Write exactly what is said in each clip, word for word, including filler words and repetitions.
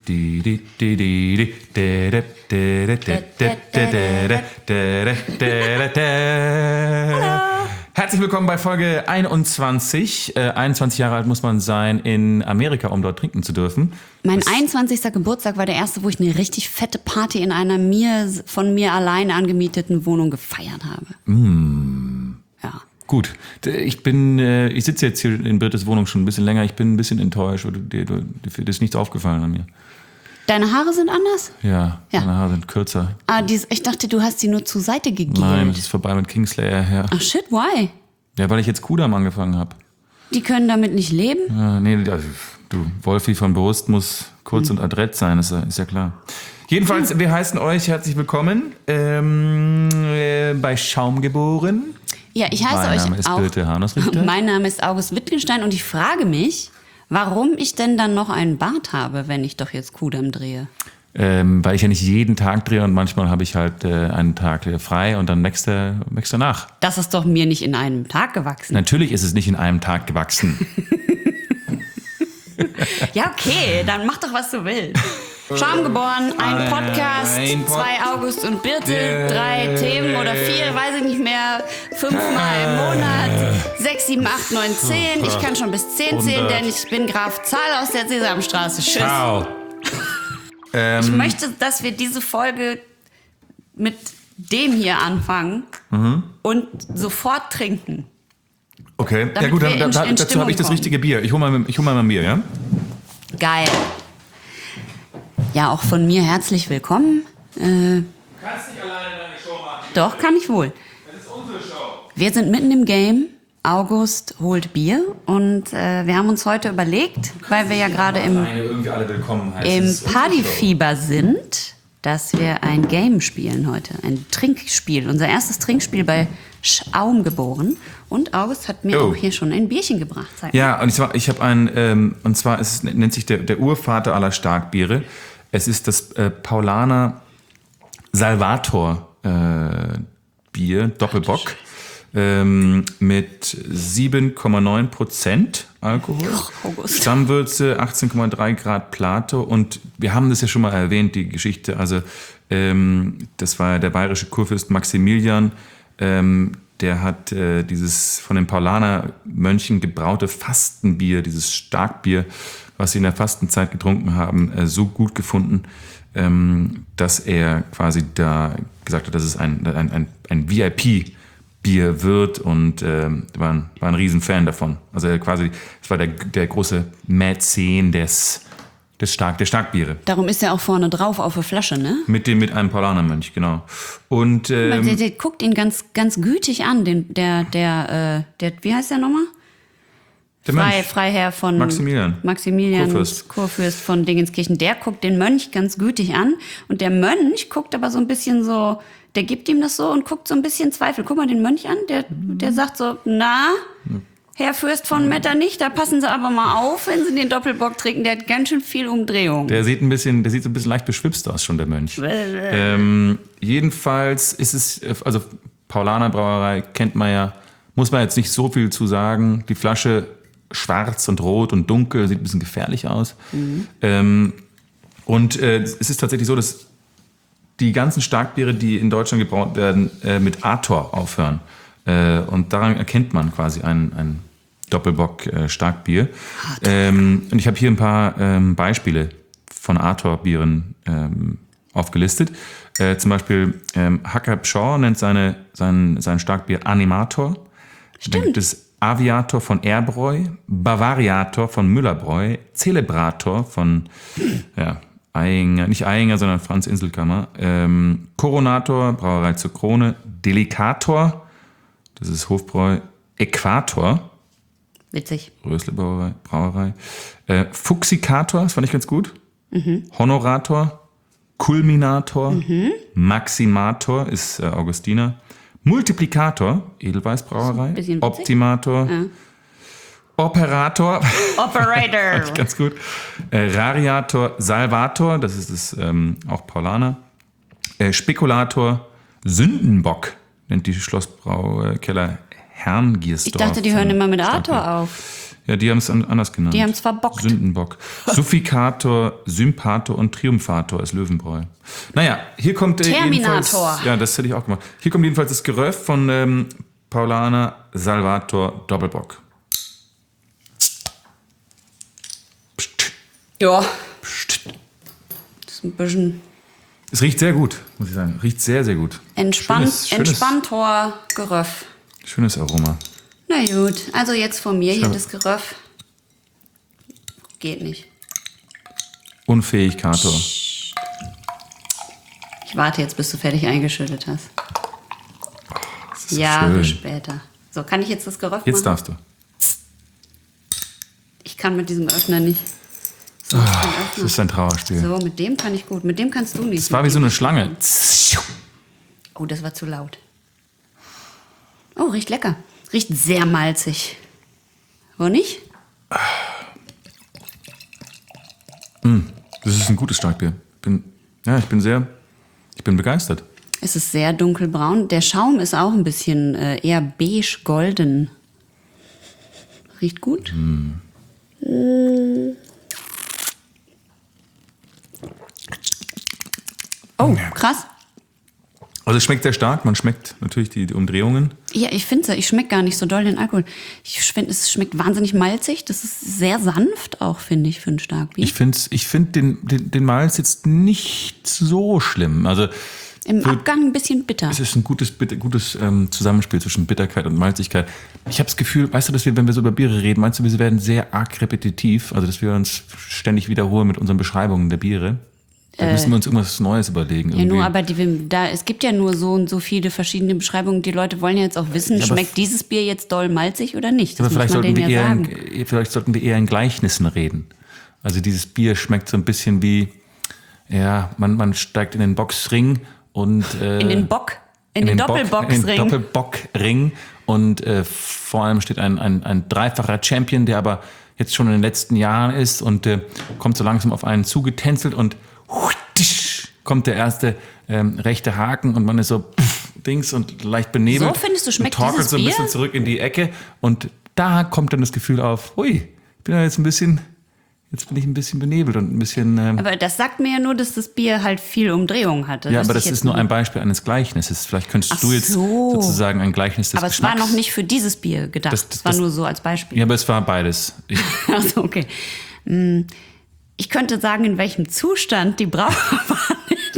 Herzlich willkommen bei Folge einundzwanzig. Äh, einundzwanzig Jahre alt muss man sein in Amerika, um dort trinken zu dürfen. Mein das einundzwanzigster Geburtstag war der erste, wo ich eine richtig fette Party in einer mir von mir alleine angemieteten Wohnung gefeiert habe. Mm. Ja. Gut, ich bin, äh, ich sitze jetzt hier in Brittes Wohnung schon ein bisschen länger. Ich bin ein bisschen enttäuscht. Dir, dir, dir ist nichts aufgefallen an mir. Deine Haare sind anders? Ja, ja. Meine Haare sind kürzer. Ah, dies, ich dachte, du hast sie nur zur Seite gegelt. Nein, es ist vorbei mit Kingslayer her. Ach shit, why? Ja, weil ich jetzt Kudam angefangen habe. Die können damit nicht leben? Ja, nee, also, du, Wolfi von Brust muss kurz hm. und adrett sein, ist, ist ja klar. Jedenfalls, hm. wir heißen euch herzlich willkommen ähm, äh, bei Schaum geboren. Ja, ich heiße mein euch Name ist auch. Birte Hanusrichter. Mein Name ist August Wittgenstein und ich frage mich, warum ich denn dann noch einen Bart habe, wenn ich doch jetzt Kudam drehe. Ähm, weil ich ja nicht jeden Tag drehe und manchmal habe ich halt äh, einen Tag äh, frei und dann wächst er, wächst er nach. Das ist doch mir nicht in einem Tag gewachsen. Natürlich ist es nicht in einem Tag gewachsen. Ja, okay, dann mach doch, was du willst. Schaum geboren, ein Podcast, ein Pod- zwei August und Birte, yeah. drei Themen oder vier, weiß ich nicht mehr, fünfmal im Monat, sechs, sieben, acht, neun, zehn. Ich kann schon bis zehn zählen, denn ich bin Graf Zahl aus der Sesamstraße. Tschüss. Ciao. Ich ähm, möchte, dass wir diese Folge mit dem hier anfangen mhm. und sofort trinken. Okay, damit ja gut, dann, dann, in, dazu habe ich das kommen. richtige Bier. Ich hole mal, hol mal ein Bier, ja? Geil. Ja, auch von mir herzlich willkommen. Äh, du kannst nicht alleine deine Show machen. Doch, kann ich wohl. Das ist unsere Show. Wir sind mitten im Game. August holt Bier und äh, wir haben uns heute überlegt, weil wir ja gerade im, im Partyfieber sind, dass wir ein Game spielen heute, ein Trinkspiel, unser erstes Trinkspiel bei Schaum geboren. Und August hat mir oh. auch hier schon ein Bierchen gebracht. Sag ja, mal. und zwar, ich habe ein, ähm, und zwar es nennt sich der, der Urvater aller Starkbiere. Es ist das äh, Paulaner Salvator äh, Bier, Doppelbock. Ähm, mit sieben Komma neun Prozent Alkohol, oh, Stammwürze achtzehn Komma drei Grad Plato und wir haben das ja schon mal erwähnt, die Geschichte, also ähm, das war der bayerische Kurfürst Maximilian, ähm, der hat äh, dieses von den Paulaner Mönchen gebraute Fastenbier, dieses Starkbier, was sie in der Fastenzeit getrunken haben, äh, so gut gefunden, ähm, dass er quasi da gesagt hat, das ist ein, ein, ein, ein V I P Bier wird und äh, war, ein, war ein Riesenfan davon. Also er quasi, das war der, der große Mäzen des, des Stark, der Starkbiere. Darum ist er auch vorne drauf auf der Flasche, ne? Mit dem mit einem Paulanermönch, genau. Und ähm, der, der guckt ihn ganz, ganz gütig an, den, der, der, äh, der, wie heißt der nochmal? Der Frei, Mönch. Freiherr von Maximilian. Maximilian Kurfürst. Kurfürst von Dingenskirchen. Der guckt den Mönch ganz gütig an und der Mönch guckt aber so ein bisschen so. Der gibt ihm das so und guckt so ein bisschen Zweifel. Guck mal den Mönch an, der, der sagt so, na, Herr Fürst von Metternich, da passen Sie aber mal auf, wenn Sie den Doppelbock trinken, der hat ganz schön viel Umdrehung. Der sieht ein bisschen, der sieht so ein bisschen leicht beschwipst aus schon, der Mönch. ähm, jedenfalls ist es, also Paulaner Brauerei kennt man ja, muss man jetzt nicht so viel zu sagen. Die Flasche schwarz und rot und dunkel, sieht ein bisschen gefährlich aus. Mhm. Ähm, und äh, es ist tatsächlich so, dass die ganzen Starkbiere, die in Deutschland gebraut werden, äh, mit Ator aufhören. Äh, und daran erkennt man quasi ein, ein Doppelbock-Starkbier. Äh, ähm, und ich habe hier ein paar ähm, Beispiele von Ator-Bieren ähm, aufgelistet. Äh, zum Beispiel ähm, Hacker Pschorr nennt seine, sein, sein Starkbier Animator. Stimmt. Dann gibt es Aviator von Erbräu, Bavariator von Müllerbräu, Celebrator von... ja, Einger, nicht Einger, sondern Franz Inselkammer. Ähm, Coronator, Brauerei zur Krone. Delicator, das ist Hofbräu. Äquator. Witzig. Rösle Brauerei. Brauerei. Äh, Fuxicator, das fand ich ganz gut. Mhm. Honorator. Kulminator. Mhm. Maximator ist äh, Augustiner. Multiplikator, Edelweiß Brauerei. Optimator. Ja. Operator. Operator. Ganz gut. Äh, Rariator, Salvator, das ist das ähm, auch Paulaner. Äh, Spekulator, Sündenbock, nennt die Schlossbraukeller Herrngiersdorf. Ich dachte, die hören immer mit Arthur auf. Ja, die haben es anders genannt. Die haben es verbockt. Sündenbock. Suffikator, Sympator und Triumphator ist Löwenbräu. Naja, hier kommt äh, Terminator. Ja, das hätte ich auch gemacht. Hier kommt jedenfalls das Geröff von ähm, Paulaner Salvator Doppelbock. Psst. Ja. Psst. Das ist ein bisschen... Es riecht sehr gut, muss ich sagen. Riecht sehr, sehr gut. Entspann schönes, schönes, Entspanntor Geröff. Schönes Aroma. Na gut, also jetzt von mir hier Schau. das Geröff. Geht nicht. Unfähig, Kator. Ich warte jetzt, bis du fertig eingeschüttet hast. Das ist so Jahre schön. später. So, kann ich jetzt das Geröff Jetzt machen? darfst du. Ich kann mit diesem Öffner nicht. So, Oh, ich kann das öffnen. ist ein Trauerspiel. So, mit dem kann ich gut. Mit dem kannst du nicht. Das war wie so eine Schlange. Oh, das war zu laut. Oh, riecht lecker. Riecht sehr malzig. Wo nicht? Das ist ein gutes Starkbier. Bin, ja, ich bin sehr, ich bin begeistert. Es ist sehr dunkelbraun. Der Schaum ist auch ein bisschen äh, eher beige-golden. Riecht gut. Mm. Oh, Ja. krass. Also es schmeckt sehr stark. Man schmeckt natürlich die, die Umdrehungen. Ja, ich finde, ich schmecke gar nicht so doll den Alkohol. Ich finde, es schmeckt wahnsinnig malzig. Das ist sehr sanft auch, finde ich, für ein Starkbier. Ich finde ich find den, den, den Malz jetzt nicht so schlimm. Also Im für- Abgang ein bisschen bitter. es ist ein gutes, bitter- gutes ähm, Zusammenspiel zwischen Bitterkeit und Malzigkeit. Ich habe das Gefühl, weißt du, dass wir, wenn wir so über Biere reden, meinst du, wir werden sehr arg repetitiv? Also dass wir uns ständig wiederholen mit unseren Beschreibungen der Biere? Da müssen wir uns irgendwas Neues überlegen. Ja, Irgendwie. nur, aber die, da, es gibt ja nur so und so viele verschiedene Beschreibungen. Die Leute wollen ja jetzt auch wissen, Ja, aber schmeckt dieses Bier jetzt doll malzig oder nicht? Aber Das vielleicht muss man sollten, wir denen eher ja sagen. in, vielleicht sollten wir eher in Gleichnissen reden. Also dieses Bier schmeckt so ein bisschen wie, ja, man, man steigt in den Boxring und... Äh, In den Bock, in, den, Bock- Doppelboxring. In den Doppelbockring und äh, vor allem steht ein, ein, ein dreifacher Champion, der aber jetzt schon in den letzten Jahren ist und äh, kommt so langsam auf einen zugetänzelt und huitisch, kommt der erste ähm, rechte Haken und man ist so pff, Dings und leicht benebelt. So findest du, schmeckt und torkelt dieses so ein bisschen Bier? zurück in die Ecke und da kommt dann das Gefühl auf, hui, ich bin ja jetzt ein bisschen, jetzt bin ich ein bisschen benebelt und ein bisschen... Ähm, Aber das sagt mir ja nur, dass das Bier halt viel Umdrehung hatte. ja, wüsste aber ich das jetzt ist nur nicht. ein Beispiel eines Gleichnisses. Vielleicht könntest Ach du jetzt so. sozusagen ein Gleichnis des Aber es Geschmacks... war noch nicht für dieses Bier gedacht. Das- Das, das- war das- nur so als Beispiel. Ja, aber es war beides. Ich, Also okay. Hm, Ich könnte sagen, in welchem Zustand die Brauer waren.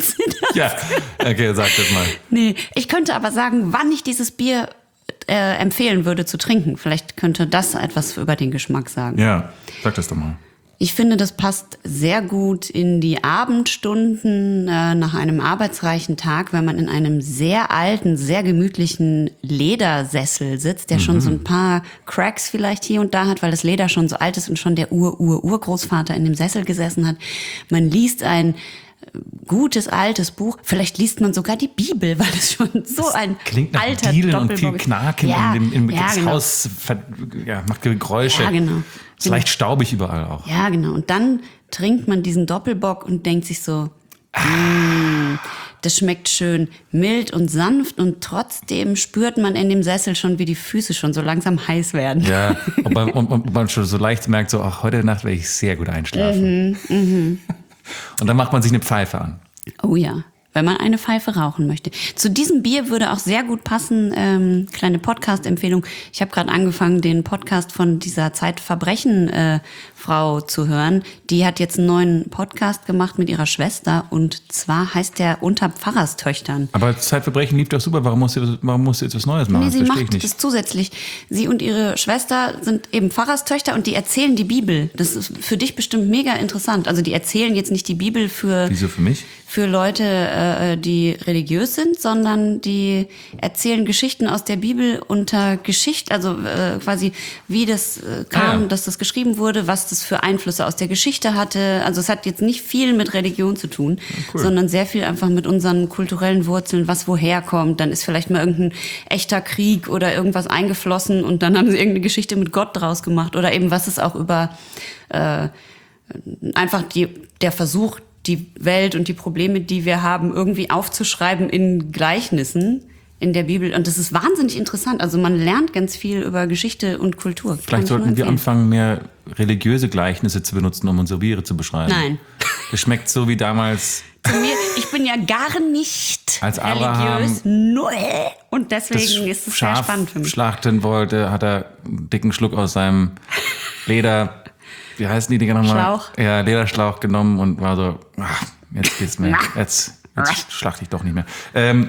ja, okay, sag das mal. Nee, ich könnte aber sagen, wann ich dieses Bier äh, empfehlen würde zu trinken. Vielleicht könnte das etwas über den Geschmack sagen. Ja, sag das doch mal. Ich finde, das passt sehr gut in die Abendstunden äh, nach einem arbeitsreichen Tag, wenn man in einem sehr alten, sehr gemütlichen Ledersessel sitzt, der schon so ein paar Cracks vielleicht hier und da hat, weil das Leder schon so alt ist und schon der Ur-Ur-Urgroßvater in dem Sessel gesessen hat. Man liest ein gutes, altes Buch. Vielleicht liest man sogar die Bibel, weil es schon so ein Klingt nach alter Dielen und viel Doppelbock ist. Knacken Ja, in dem, im ja, das genau. Haus ver, ja, macht Geräusche. Ja, genau. Ist leicht staubig überall auch. Ja, genau. Und dann trinkt man diesen Doppelbock und denkt sich so, mm, das schmeckt schön mild und sanft und trotzdem spürt man in dem Sessel schon, wie die Füße schon so langsam heiß werden. Ja, und man, und, und man schon so leicht merkt, so, ach, heute Nacht werde ich sehr gut einschlafen. Mhm, Und dann macht man sich eine Pfeife an. Oh ja, wenn man eine Pfeife rauchen möchte. Zu diesem Bier würde auch sehr gut passen, ähm, kleine Podcast-Empfehlung. Ich habe gerade angefangen, den Podcast von dieser Zeitverbrechen-Frau zu hören. Die hat jetzt einen neuen Podcast gemacht mit ihrer Schwester und zwar heißt der Unter Pfarrerstöchtern. Aber Zeitverbrechen lief doch super. Warum musst du, warum musst du jetzt was Neues machen? Nee, das sie verstehe ich macht nicht. das zusätzlich. Sie und ihre Schwester sind eben Pfarrerstöchter und die erzählen die Bibel. Das ist für dich bestimmt mega interessant. Also die erzählen jetzt nicht die Bibel für, Wieso für mich? für Leute, äh, die religiös sind, sondern die erzählen Geschichten aus der Bibel unter Geschichte, also äh, quasi wie das äh, kam, Ah, ja. dass das geschrieben wurde, was das für Einflüsse aus der Geschichte hatte. Also es hat jetzt nicht viel mit Religion zu tun, cool. sondern sehr viel einfach mit unseren kulturellen Wurzeln, was woher kommt. Dann ist vielleicht mal irgendein echter Krieg oder irgendwas eingeflossen und dann haben sie irgendeine Geschichte mit Gott draus gemacht oder eben was ist auch über äh, einfach die, der Versuch, die Welt und die Probleme, die wir haben, irgendwie aufzuschreiben in Gleichnissen, in der Bibel. Und das ist wahnsinnig interessant. Also man lernt ganz viel über Geschichte und Kultur. Vielleicht sollten wir anfangen, mehr religiöse Gleichnisse zu benutzen, um unsere Biere zu beschreiben. Nein. Es schmeckt so wie damals... Zu mir, ich bin ja gar nicht als religiös, null. Und deswegen ist es Schaf sehr spannend für mich. Schlachten wollte, hat er einen dicken Schluck aus seinem Leder, wie heißen die Dinger nochmal? Schlauch. Ja, Lederschlauch genommen und war so, ach, jetzt geht's mir, jetzt, jetzt schlachte ich doch nicht mehr. Ähm,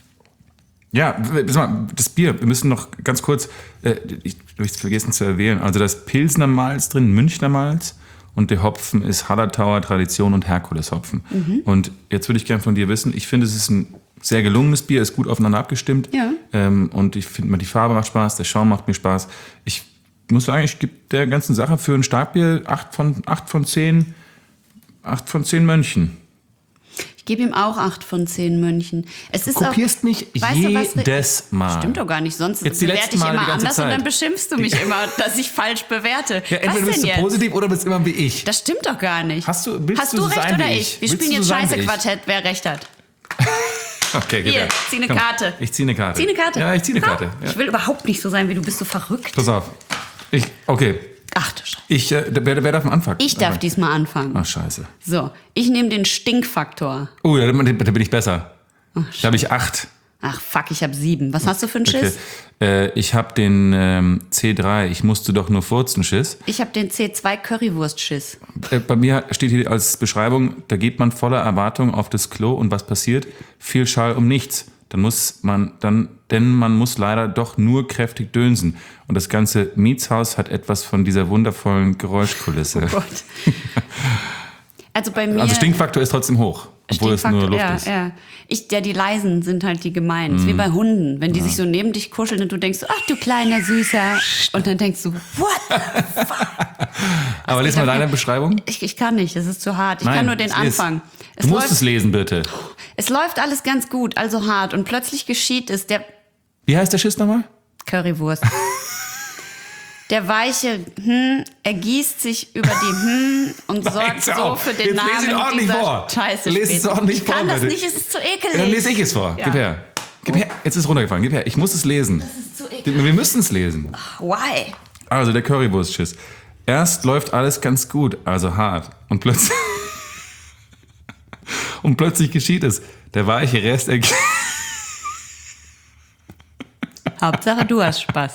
ja, das Bier, wir müssen noch ganz kurz, äh, ich habe es vergessen zu erwähnen, also das Pilsner Malz drin, Münchner Malz. Und der Hopfen ist Hallertauer Tradition und Herkules-Hopfen. Mhm. Und jetzt würde ich gerne von dir wissen, ich finde, es ist ein sehr gelungenes Bier, ist gut aufeinander abgestimmt. Ja. Ähm, und ich finde, die Farbe macht Spaß, der Schaum macht mir Spaß. Ich muss sagen, ich gebe der ganzen Sache für ein Starkbier acht von, acht von zehn, acht von zehn Mönchen. Ich gebe ihm auch acht von zehn Mönchen. Es ist du kopierst auch, mich weißt du, was, jedes Mal. Stimmt doch gar nicht, sonst Jetzt die bewerte ich Male immer anders Zeit. und dann beschimpfst du mich die immer, dass ich falsch bewerte. Ja, entweder bist du jetzt? positiv oder bist immer wie ich. Das stimmt doch gar nicht. Hast du, willst Hast du, du so recht sein oder wie ich? ich? Wir Willst spielen du jetzt so sein wie ich? Scheiße-Quartett, wer recht hat. Okay, gib Hier, her. zieh eine Komm, Karte. Ich ziehe eine Karte. Zieh eine Karte. Ja, ich ziehe eine Komm. Karte. Ja. Ich will überhaupt nicht so sein wie du, bist so verrückt. Pass auf. Ich, okay. Ach du Scheiße. Ich, äh, wer, wer darf am Anfang? Ich darf diesmal anfangen. Ach, scheiße. So, ich nehme den Stinkfaktor. Oh, da, da bin ich besser. Da habe ich acht. Ach fuck, ich habe sieben. Was hast du für einen Okay. Schiss? Äh, ich habe den ähm, C drei. Ich musste doch nur furzen Schiss. Ich habe den C zwei Currywurst-Schiss. Äh, bei mir steht hier als Beschreibung, da geht man voller Erwartung auf das Klo und was passiert? Viel Schall um nichts. Dann muss man, dann, denn man muss leider doch nur kräftig dönsen. Und das ganze Mietshaus hat etwas von dieser wundervollen Geräuschkulisse. Oh Gott. Also bei mir... Also Stinkfaktor ist trotzdem hoch, obwohl es nur Luft ja, ist. Ja. Ich, ja, die leisen sind halt die gemeinen. Mm. Das ist wie bei Hunden, wenn die ja. sich so neben dich kuscheln und du denkst, ach du kleiner Süßer. Und dann denkst du, what the fuck? Aber lies mal deine Beschreibung. Ich, ich kann nicht, das ist zu hart. Ich Nein, kann nur den Anfang. Es du musst läuft, es lesen, bitte. Es läuft alles ganz gut, also hart. Und plötzlich geschieht es. Der Wie heißt der Schiss nochmal? Currywurst. Der weiche hm, ergießt sich über die hm und sorgt so auf. für den Jetzt Namen lese ich ordentlich dieser vor. Scheiße. Lese es ordentlich ich vor, kann das bitte. nicht, es ist zu ekelig. Dann lese ich es vor. Ja. Gib her. Gib her. Jetzt ist es runtergefallen. Gib her. Ich muss es lesen. Das ist zu ekelig. Wir müssen es lesen. Why? Also der Currywurstschiss. Erst läuft alles ganz gut, also hart. Und plötzlich... und plötzlich geschieht es. Der weiche Rest ergeht... Hauptsache du hast Spaß.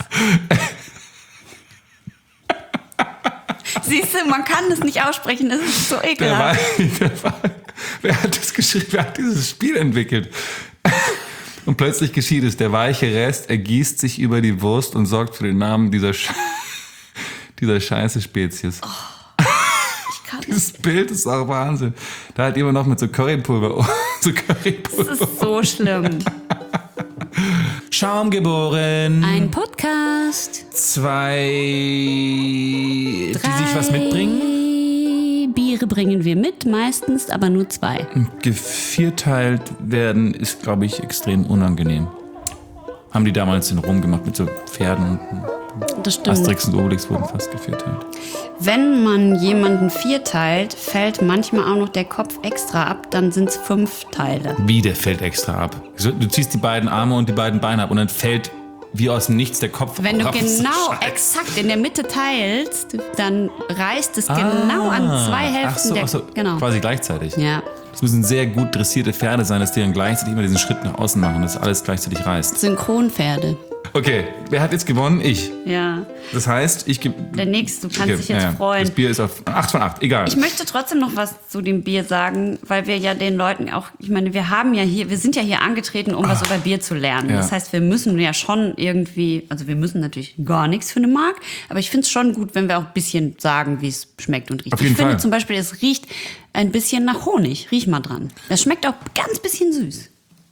Siehst du, man kann das nicht aussprechen, das ist so ekelhaft. Der war, der war, wer hat das geschrieben? Wer hat dieses Spiel entwickelt? Und plötzlich geschieht es. Der weiche Rest ergießt sich über die Wurst und sorgt für den Namen dieser, Sch- dieser scheiße Spezies. Oh, ich kann Dieses Bild ist auch Wahnsinn. Da hat jemand noch mit so Currypulver. so Currypulver. Das ist so schlimm. Schaum geboren. Ein Podcast. Zwei, die sich was mitbringen. Biere bringen wir mit, meistens aber nur zwei. Gevierteilt werden ist, glaube ich, extrem unangenehm. Haben die damals in Rom gemacht mit so Pferden. Das stimmt. Asterix und Obelix wurden fast gevierteilt. Wenn man jemanden vierteilt, fällt manchmal auch noch der Kopf extra ab, dann sind es fünf Teile. Wie, der fällt extra ab? Du ziehst die beiden Arme und die beiden Beine ab und dann fällt wie aus dem Nichts der Kopf ab. Wenn du raus. genau, exakt in der Mitte teilst, dann reißt es ah, genau an zwei Hälften. Ach so, der, ach so, genau. quasi gleichzeitig. Ja. Das müssen sehr gut dressierte Pferde sein, dass die dann gleichzeitig immer diesen Schritt nach außen machen, dass alles gleichzeitig reißt. Synchronpferde. Okay, wer hat jetzt gewonnen? Ich. Ja. Das heißt, ich gebe... Der Nächste, du kannst okay, dich jetzt ja, freuen. Das Bier ist auf acht von acht, egal. Ich möchte trotzdem noch was zu dem Bier sagen, weil wir ja den Leuten auch, ich meine, wir haben ja hier, wir sind ja hier angetreten, um ah, was über Bier zu lernen. Ja. Das heißt, wir müssen ja schon irgendwie, also wir müssen natürlich gar nichts für eine Mark, aber ich finde es schon gut, wenn wir auch ein bisschen sagen, wie es schmeckt und riecht. Auf jeden ich finde Fall. zum Beispiel, es riecht ein bisschen nach Honig. Riech mal dran. Das schmeckt auch ganz bisschen süß.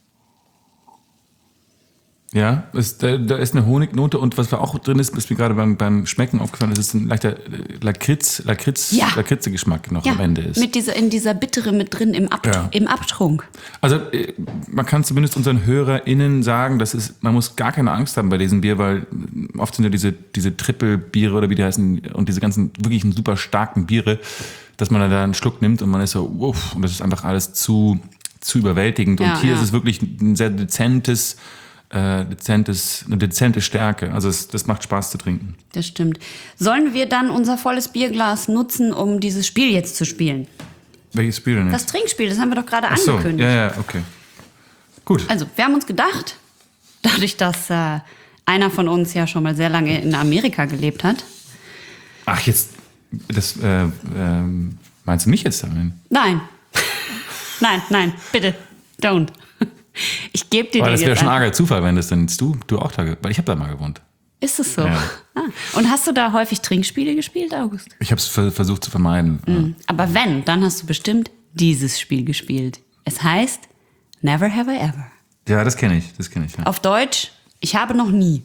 Ja, ist, da, da ist eine Honignote und was auch drin ist, ist mir gerade beim, beim Schmecken aufgefallen, das ist ein leichter Lakritz, Lakritz, ja. Lakritze-Geschmack noch ja. am Ende ist. Mit dieser, in dieser Bittere mit drin im, Ab, ja. im Abtrunk. Also man kann zumindest unseren HörerInnen sagen, dass es, man muss gar keine Angst haben bei diesem Bier, weil oft sind ja diese, diese Triple-Biere oder wie die heißen und diese ganzen wirklich super starken Biere, dass man da einen Schluck nimmt und man ist so, uff, und das ist einfach alles zu, zu überwältigend. Ja, und hier ja. ist es wirklich ein sehr dezentes, äh, dezentes, eine dezente Stärke. Also es, das macht Spaß zu trinken. Das stimmt. Sollen wir dann unser volles Bierglas nutzen, um dieses Spiel jetzt zu spielen? Welches Spiel denn? Das Trinkspiel, das haben wir doch gerade Ach so, angekündigt. ja, ja, okay. Gut. Also, wir haben uns gedacht, dadurch, dass äh, einer von uns ja schon mal sehr lange in Amerika gelebt hat. Ach, jetzt, das, äh, ähm, meinst du mich jetzt damit? Nein. nein, nein, bitte, don't. Ich gebe dir Aber den das wäre jetzt schon ein. arger Zufall, wenn das dann jetzt du, du auch da, weil ich habe da mal gewohnt. Ist es so? Ja. Ah. Und hast du da häufig Trinkspiele gespielt, August? Ich habe es versucht zu vermeiden. Mhm. Aber wenn, dann hast du bestimmt dieses Spiel gespielt. Es heißt Never Have I Ever. Ja, das kenne ich, das kenne ich. Ja. Auf Deutsch, ich habe noch nie.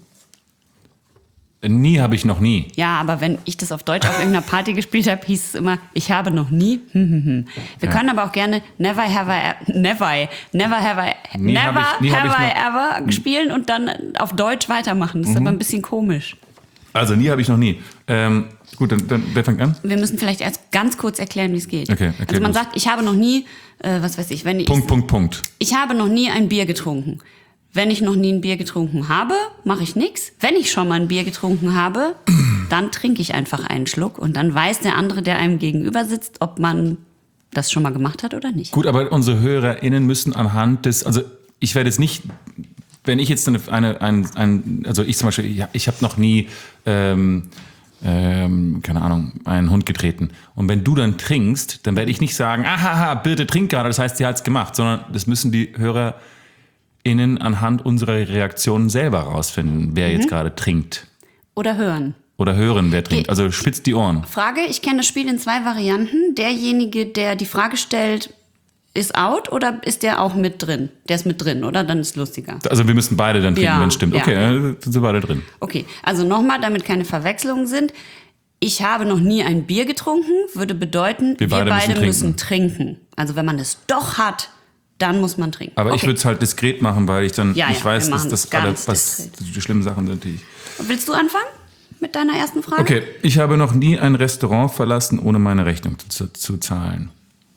Nie habe ich noch nie. Ja, aber wenn ich das auf Deutsch auf irgendeiner Party gespielt habe, hieß es immer, ich habe noch nie. Hm, hm, hm. Wir Ja. können aber auch gerne Never Have I Never, never Have I Nie Never hab ich- nie hab Have ich I Ever spielen und dann auf Deutsch weitermachen. Das ist Mhm. aber ein bisschen komisch. Also nie habe ich noch nie. Ähm, gut, dann, dann wer fängt an? Wir müssen vielleicht erst ganz kurz erklären, wie es geht. Okay, erklär also man los. sagt, ich habe noch nie, äh, was weiß ich, wenn ich Punkt, Punkt, Punkt. ich habe noch nie ein Bier getrunken. Wenn ich noch nie ein Bier getrunken habe, mache ich nichts. Wenn ich schon mal ein Bier getrunken habe, dann trinke ich einfach einen Schluck und dann weiß der andere, der einem gegenüber sitzt, ob man das schon mal gemacht hat oder nicht. Gut, aber unsere HörerInnen müssen anhand des, also ich werde jetzt nicht, wenn ich jetzt eine, eine ein, ein, also ich zum Beispiel, ja, ich habe noch nie, ähm, ähm, keine Ahnung, einen Hund getreten. Und wenn du dann trinkst, dann werde ich nicht sagen, ahaha, bitte trink gerade, das heißt, sie hat's gemacht, sondern das müssen die HörerInnen anhand unserer Reaktionen selber rausfinden, wer Mhm. jetzt gerade trinkt. Oder hören. Oder hören, wer trinkt. Also spitzt die Ohren. Frage, ich kenne das Spiel in zwei Varianten. Derjenige, der die Frage stellt, ist out oder ist der auch mit drin? Der ist mit drin, oder? Dann ist es lustiger. Also wir müssen beide dann trinken, Ja, wenn es stimmt. ja. Okay, dann sind wir beide drin. Okay, also nochmal, damit keine Verwechslungen sind. Ich habe noch nie ein Bier getrunken, würde bedeuten, wir, Wir beide beide, müssen müssen, trinken. Also wenn man es doch hat, dann muss man trinken. Aber ich Okay. würde es halt diskret machen, weil ich dann, Ja, ich ja, weiß, wir dass machen das es alle, ganz was diskret. die schlimmen Sachen sind, die ich. Willst du anfangen mit deiner ersten Frage? Okay, ich habe noch nie ein Restaurant verlassen, ohne meine Rechnung zu, zu zahlen.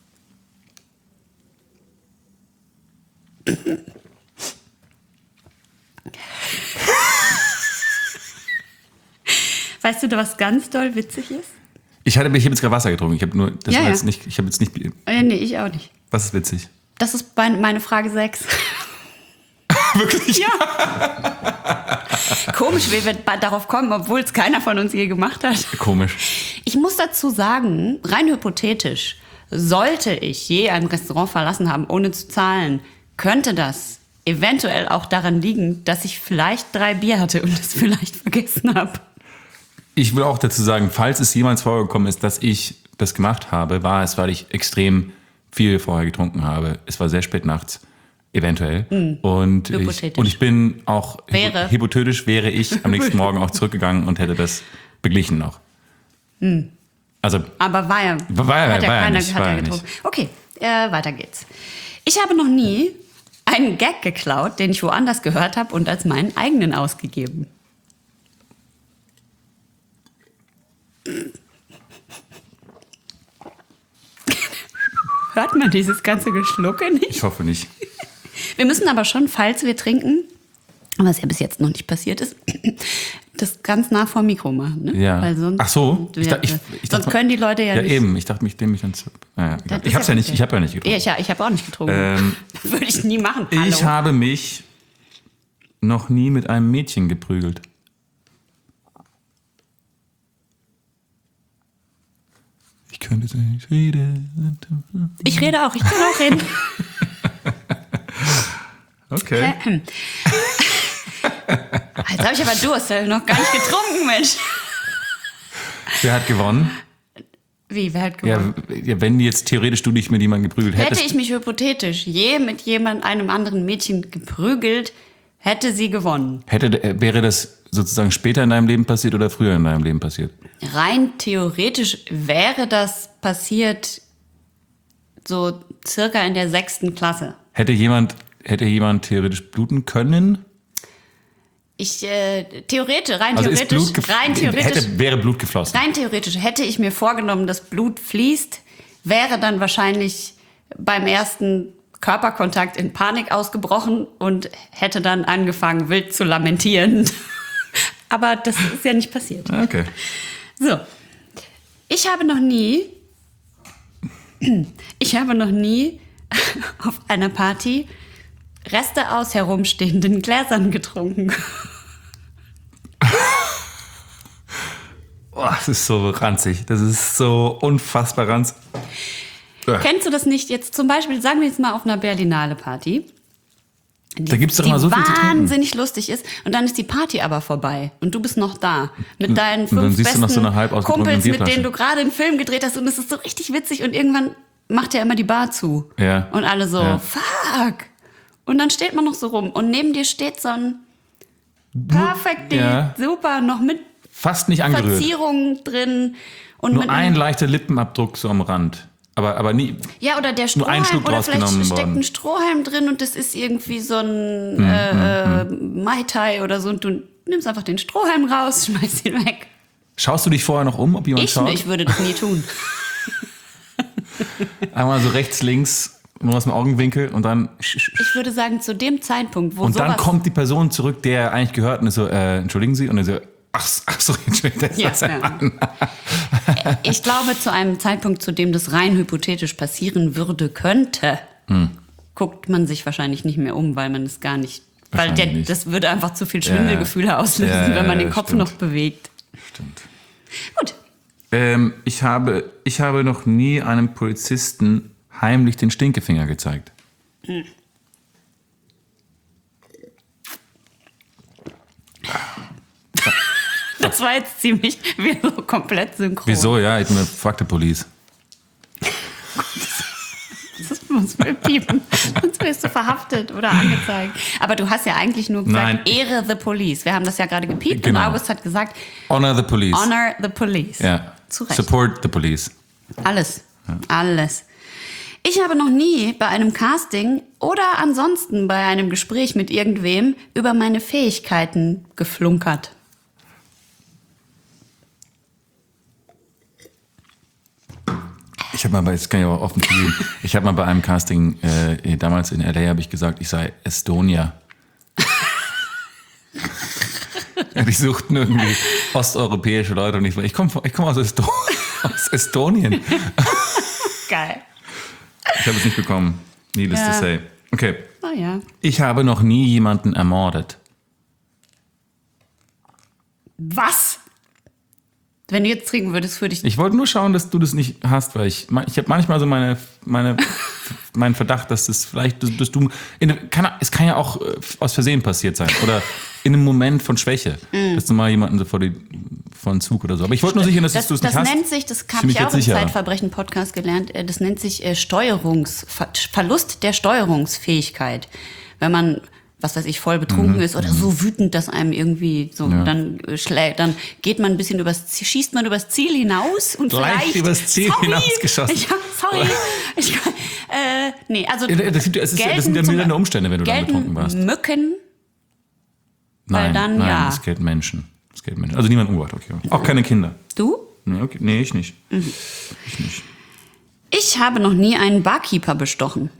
Weißt du, was ganz doll witzig ist? Ich hatte, ich habe jetzt gerade Wasser getrunken. Ich habe nur, das Ja, war ja. jetzt nicht, ich habe jetzt nicht. Äh, nee, ich auch nicht. Was ist witzig? Das ist mein- meine Frage sechs. Wirklich? Ja. Komisch, wie wir ba- darauf kommen, obwohl es keiner von uns je gemacht hat. Komisch. Ich muss dazu sagen, rein hypothetisch, sollte ich je ein Restaurant verlassen haben, ohne zu zahlen, könnte das eventuell auch daran liegen, dass ich vielleicht drei Bier hatte und es vielleicht vergessen habe. Ich will auch dazu sagen, falls es jemals vorgekommen ist, dass ich das gemacht habe, war es, weil ich extrem viel vorher getrunken habe. Es war sehr spät nachts, eventuell. Und, ich, Hypothetisch. und ich bin auch, Wäre. hypothetisch wäre ich am nächsten Morgen auch zurückgegangen und hätte das beglichen noch. Also, Aber war ja, War ja- hat ja war ja keiner nicht, hat war ja ja getrunken. Okay, äh, weiter geht's. Ich habe noch nie einen Gag geklaut, den ich woanders gehört habe und als meinen eigenen ausgegeben. Hört man dieses ganze Geschlucke nicht? ich hoffe nicht. Wir müssen aber schon, falls wir trinken, was ja bis jetzt noch nicht passiert ist, das ganz nah vor dem Mikro machen. Ne? Ja. Weil sonst, Ach so. Wir, Ich dachte- ich- ich sonst dachte- können die Leute ja, Ja, nicht. eben. Ich dachte, mich dem mich dann zu. Naja, Das ich ist hab's ja nicht, okay. ich habe ja nicht getrunken. Ja, ich, ja, ich habe auch nicht getrunken. Ähm, Würde ich nie machen. Hallo. Ich habe mich noch nie mit einem Mädchen geprügelt. Ich könnte nicht reden. Ich rede auch, ich kann auch reden. Okay. Jetzt habe ich aber Durst, hab ich noch gar nicht getrunken, Mensch. Wer hat gewonnen? Wie, wer hat gewonnen? Ja, ja, wenn jetzt theoretisch du dich mit jemandem geprügelt hättest. Hätte ich mich hypothetisch je mit jemand, einem anderen Mädchen geprügelt, hätte sie gewonnen. hätte, äh, wäre das sozusagen später in deinem Leben passiert oder früher in deinem Leben passiert? Rein theoretisch wäre das passiert so circa in der sechsten Klasse. Hätte jemand, hätte jemand theoretisch bluten können? Ich, äh, theoretisch, rein Also ist theoretisch, Blut gef- rein theoretisch, hätte, wäre Blut geflossen. rein theoretisch hätte ich mir vorgenommen, dass Blut fließt, wäre dann wahrscheinlich beim ersten Körperkontakt in Panik ausgebrochen und hätte dann angefangen, wild zu lamentieren. Aber das ist ja nicht passiert. Okay. So. Ich habe noch nie, ich habe noch nie auf einer Party Reste aus herumstehenden Gläsern getrunken. Oh, das ist so ranzig. Das ist so unfassbar ranzig. Kennst du das nicht? Jetzt zum Beispiel, sagen wir jetzt mal auf einer Berlinale-Party. Die, da gibt's doch immer so viel zu trinken. Wahnsinnig lustig ist. Und dann ist die Party aber vorbei. Und du bist noch da. Mit deinen fünf besten noch so eine Kumpels, mit denen du gerade einen Film gedreht hast. Und es ist so richtig witzig. Und irgendwann macht ja immer die Bar zu. Ja. Und alle so, ja. fuck. Und dann steht man noch so rum. Und neben dir steht so ein perfekt, ja. super, noch mit fast nicht angerührt. Verzierungen drin. Und Nur mit ein leichter Lippenabdruck so am Rand. Aber, aber nie. Ja, oder der nur ein Strohhalm, Schluck oder vielleicht rausgenommen steckt worden. ein Strohhalm drin und das ist irgendwie so ein Mm, äh, mm, mm. Mai Tai oder so und du nimmst einfach den Strohhalm raus, schmeißt ihn weg. Schaust du dich vorher noch um, ob jemand Ich, schaut? ich würde das nie tun. Einmal so rechts, links, nur aus dem Augenwinkel und dann. Ich würde sagen, zu dem Zeitpunkt, wo Und sowas... dann kommt die Person zurück, der eigentlich gehört und ist so, äh, entschuldigen Sie? Und er so, ach, ach so, entschuldigung, das Ja, ist ein ja. Mann. Ich glaube, zu einem Zeitpunkt, zu dem das rein hypothetisch passieren würde, könnte, hm. guckt man sich wahrscheinlich nicht mehr um, weil man es gar nicht... Weil der, nicht. das würde einfach zu viel Schwindelgefühle Ja. auslösen, Ja, wenn man den ja, Kopf stimmt. noch bewegt. Stimmt. Gut. Ähm, ich, habe, ich habe noch nie einem Polizisten heimlich den Stinkefinger gezeigt. Hm. Das war jetzt ziemlich, wir so komplett synchron. Wieso? Ja, ich bin fuck the police. Das muss man piepen. Sonst wirst du verhaftet oder angezeigt. Aber du hast ja eigentlich nur gesagt, Nein. Ehre the police. Wir haben das ja gerade gepiept Genau. und August hat gesagt, Honor the police. honor the police. Ja. Zu Recht. Support the police. Alles. Alles. Ich habe noch nie bei einem Casting oder ansonsten bei einem Gespräch mit irgendwem über meine Fähigkeiten geflunkert. Ich habe mal bei, das kann ich aber offen zugeben, ich habe mal bei einem Casting, äh, damals in L A, habe ich gesagt, ich sei Estonia. Ja, die suchten irgendwie osteuropäische Leute und ich, ich komme ich komm aus, Esto aus Estonien. Geil. Ich habe es nicht bekommen. Needless Ja. to say. Okay. Oh ja. Ich habe noch nie jemanden ermordet. Was? Wenn du jetzt trinken würdest, würde ich... Ich wollte nur schauen, dass du das nicht hast, weil ich, ich habe manchmal so meine, meine, meinen Verdacht, dass das vielleicht, dass, dass du, in, kann, es kann ja auch äh, aus Versehen passiert sein oder in einem Moment von Schwäche, mm. dass du mal jemanden so vor, die, vor den Zug oder so. Aber ich wollte nur sicher, dass Das, du es das nicht hast. nennt sich, das habe Fühl mich ich auch jetzt im sicher. Zeitverbrechen-Podcast gelernt, äh, das nennt sich äh, Steuerungs, Ver Verlust der Steuerungsfähigkeit. Wenn man, was weiß ich, voll betrunken Mhm. ist oder so wütend, dass einem irgendwie so, Ja. dann äh, schlägt, dann geht man ein bisschen übers Ziel, schießt man übers Ziel hinaus und Leicht vielleicht... übers Ziel sorry, hinausgeschossen. Ich, sorry. Ich, äh, nee, also... Ja, das, sind, es ist, das sind ja gelten mildernde zum- Umstände, wenn du dann gelten betrunken warst. Mücken, Nein, weil dann nein, ja. es gelten Menschen. Es gelten Menschen. Also niemand umgebracht, okay. Auch keine Kinder. du? Nee, okay. Nee, ich nicht. Mhm. Ich nicht. Ich habe noch nie einen Barkeeper bestochen.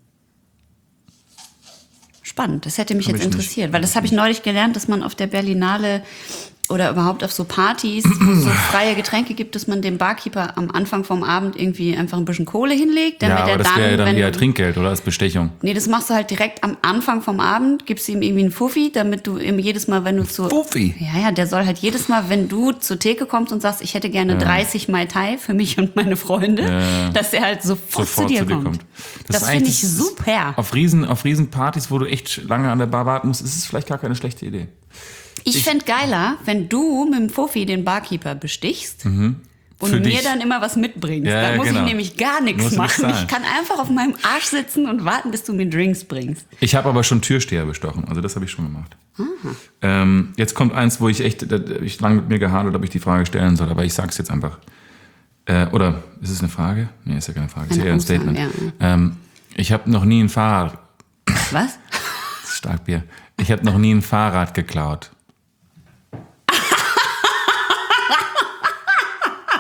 Spannend, das hätte mich Hab jetzt ich nicht. interessiert, weil das habe ich neulich gelernt, dass man auf der Berlinale oder überhaupt auf so Partys, wo es so freie Getränke gibt, dass man dem Barkeeper am Anfang vom Abend irgendwie einfach ein bisschen Kohle hinlegt, damit Ja, aber er das dann, wäre ja dann wenn eher du, Trinkgeld oder als Bestechung. nee, das machst du halt direkt am Anfang vom Abend, gibst ihm irgendwie einen Fuffi, damit du ihm jedes Mal, wenn du zu Fuffi? Ja, ja, der soll halt jedes Mal, wenn du zur Theke kommst und sagst, ich hätte gerne dreißig Mai Tai für mich und meine Freunde, Ja. dass er halt sofort, zu dir kommt. Das, ist finde eigentlich- ich super. Auf Riesen, auf Riesenpartys, wo du echt lange an der Bar warten musst, ist es vielleicht gar keine schlechte Idee. Ich fände geiler, wenn du mit dem Fuffi den Barkeeper bestichst und Für mir dich. dann immer was mitbringst. Ja, da muss genau. ich nämlich gar nichts Musst du nichts machen. zahlen. Ich kann einfach auf meinem Arsch sitzen und warten, bis du mir Drinks bringst. Ich habe aber schon Türsteher bestochen, also das habe ich schon gemacht. Ähm, jetzt kommt eins, wo ich echt, da- ich lange mit mir gehadert, ob ich die Frage stellen soll, aber ich sage es jetzt einfach. Äh, oder ist es eine Frage? Nee, ist ja keine Frage, ist Eine ja eher ein Aussage, Statement. ja. Ähm, ich habe noch nie ein Fahrrad, Was? das ist Starkbier, ich habe noch nie ein Fahrrad geklaut.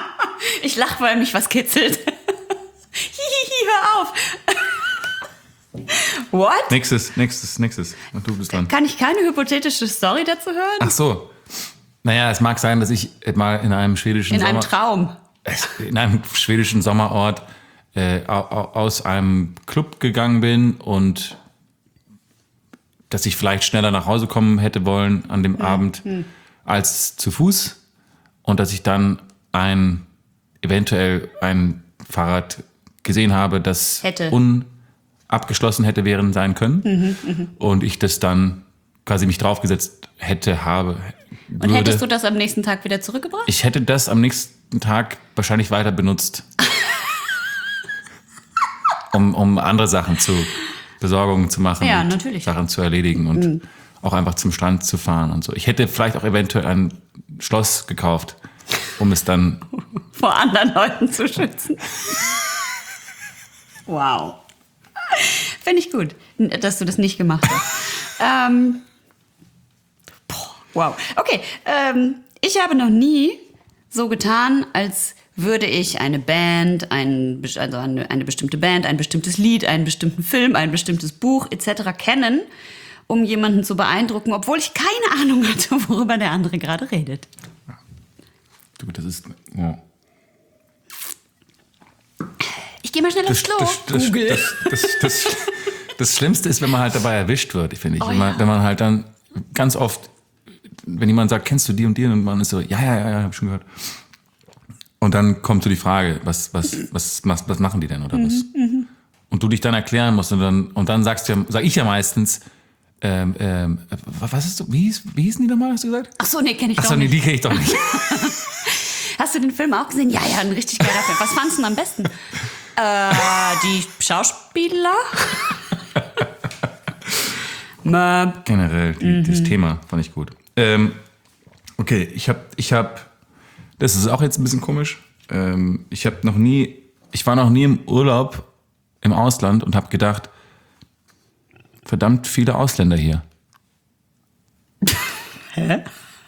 Ich lache, weil mich was kitzelt. Hihihi, hör auf. What? Nächstes, nächstes, nächstes. Und du bist dran. Kann ich keine hypothetische Story dazu hören? Ach so. Naja, es mag sein, dass ich mal in einem schwedischen In Sommer, einem Traum. in einem schwedischen Sommerort äh, aus einem Club gegangen bin und dass ich vielleicht schneller nach Hause kommen hätte wollen an dem mhm. Abend als zu Fuß und dass ich dann ein eventuell ein Fahrrad gesehen habe, das hätte. unabgeschlossen hätte wären sein können mhm, mh. und ich das dann quasi mich draufgesetzt hätte, habe. Und würde. Hättest du das am nächsten Tag wieder zurückgebracht? Ich hätte das am nächsten Tag wahrscheinlich weiter benutzt, um, um andere Sachen zu Besorgungen zu machen, ja, und natürlich. Sachen zu erledigen und mhm. auch einfach zum Strand zu fahren und so. Ich hätte vielleicht auch eventuell ein Schloss gekauft, um es dann vor anderen Leuten zu schützen. Wow. Finde ich gut, dass du das nicht gemacht hast. ähm, boah, wow. Okay, ähm, ich habe noch nie so getan, als würde ich eine Band, ein, also eine, eine bestimmte Band, ein bestimmtes Lied, einen bestimmten Film, ein bestimmtes Buch et cetera kennen, um jemanden zu beeindrucken, obwohl ich keine Ahnung hatte, worüber der andere gerade redet. Du, das ist... Ja. Ich gehe mal schnell aufs Klo. Das, das, Google. Das, das, das, das, das Schlimmste ist, wenn man halt dabei erwischt wird, finde ich. Oh, wenn, man, ja. wenn man halt dann ganz oft, wenn jemand sagt, kennst du die und die? Und man ist so, ja, ja, ja, ja, hab schon gehört. Und dann kommt so die Frage, was, was, was, was, was machen die denn oder was? Mhm, und du dich dann erklären musst und dann, und dann sagst du ja, sag ich ja meistens, ähm, ähm, was ist so, wie, hieß, wie hießen die nochmal, hast du gesagt? Ach so, nee, kenn ich Ach doch so, nee, nicht. die kenne ich doch nicht. Hast du den Film auch gesehen? Ja, ja, ein richtig geiler Film. Was fandest du denn am besten? Äh, die Schauspieler? Generell, die, mhm. das Thema fand ich gut. Ähm, okay, ich habe, ich habe, das ist auch jetzt ein bisschen komisch. Ähm, ich habe noch nie, ich war noch nie im Urlaub im Ausland und habe gedacht, verdammt viele Ausländer hier. Hä?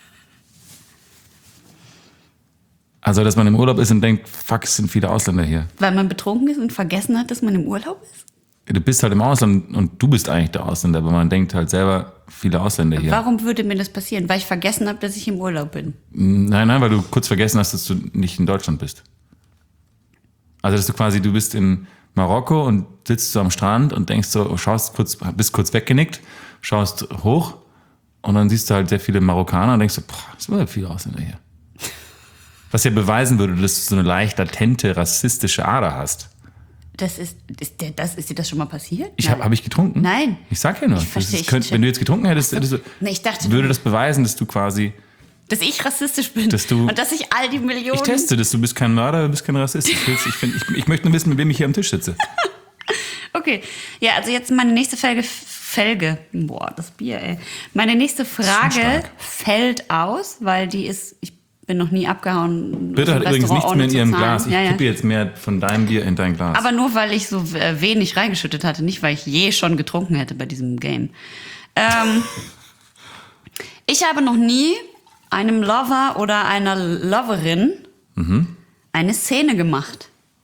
Also, dass man im Urlaub ist und denkt, fuck, es sind viele Ausländer hier. Weil man betrunken ist und vergessen hat, dass man im Urlaub ist? Du bist halt im Ausland und du bist eigentlich der Ausländer, aber man denkt halt selber, viele Ausländer hier. Warum würde mir das passieren? Weil ich vergessen habe, dass ich im Urlaub bin? Nein, nein, weil du kurz vergessen hast, dass du nicht in Deutschland bist. Also, dass du quasi, du bist in Marokko und sitzt so am Strand und denkst so, schaust kurz, bist kurz weggenickt, schaust hoch und dann siehst du halt sehr viele Marokkaner und denkst so, boah, es sind viele Ausländer hier. Was ja beweisen würde, dass du so eine leicht latente, rassistische Ader hast. Das ist, ist, das, ist dir das schon mal passiert? Ich habe hab ich getrunken? Nein. Ich sag ja nur. Ich verstehe, das ist, könnt, wenn du jetzt getrunken hättest, hättest du, nee, ich dachte, würde das beweisen, dass du quasi... Dass ich rassistisch bin dass du, und dass ich all die Millionen... Ich teste das, du bist kein Mörder, du bist kein Rassist. Ich, ich, find, ich, ich möchte nur wissen, mit wem ich hier am Tisch sitze. Okay, ja, also jetzt meine nächste Felge... Felge, boah, das Bier, ey. Meine nächste Frage fällt aus, weil die ist... Ich bin noch nie abgehauen. Britta hat übrigens nichts mehr in ihrem Glas. Ich ja, ja. kippe jetzt mehr von deinem Bier in dein Glas. Aber nur, weil ich so wenig reingeschüttet hatte. Nicht, weil ich je schon getrunken hätte bei diesem Game. Ähm, ich habe noch nie einem Lover oder einer Loverin mhm. eine Szene gemacht.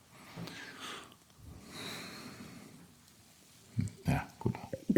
Ja, gut.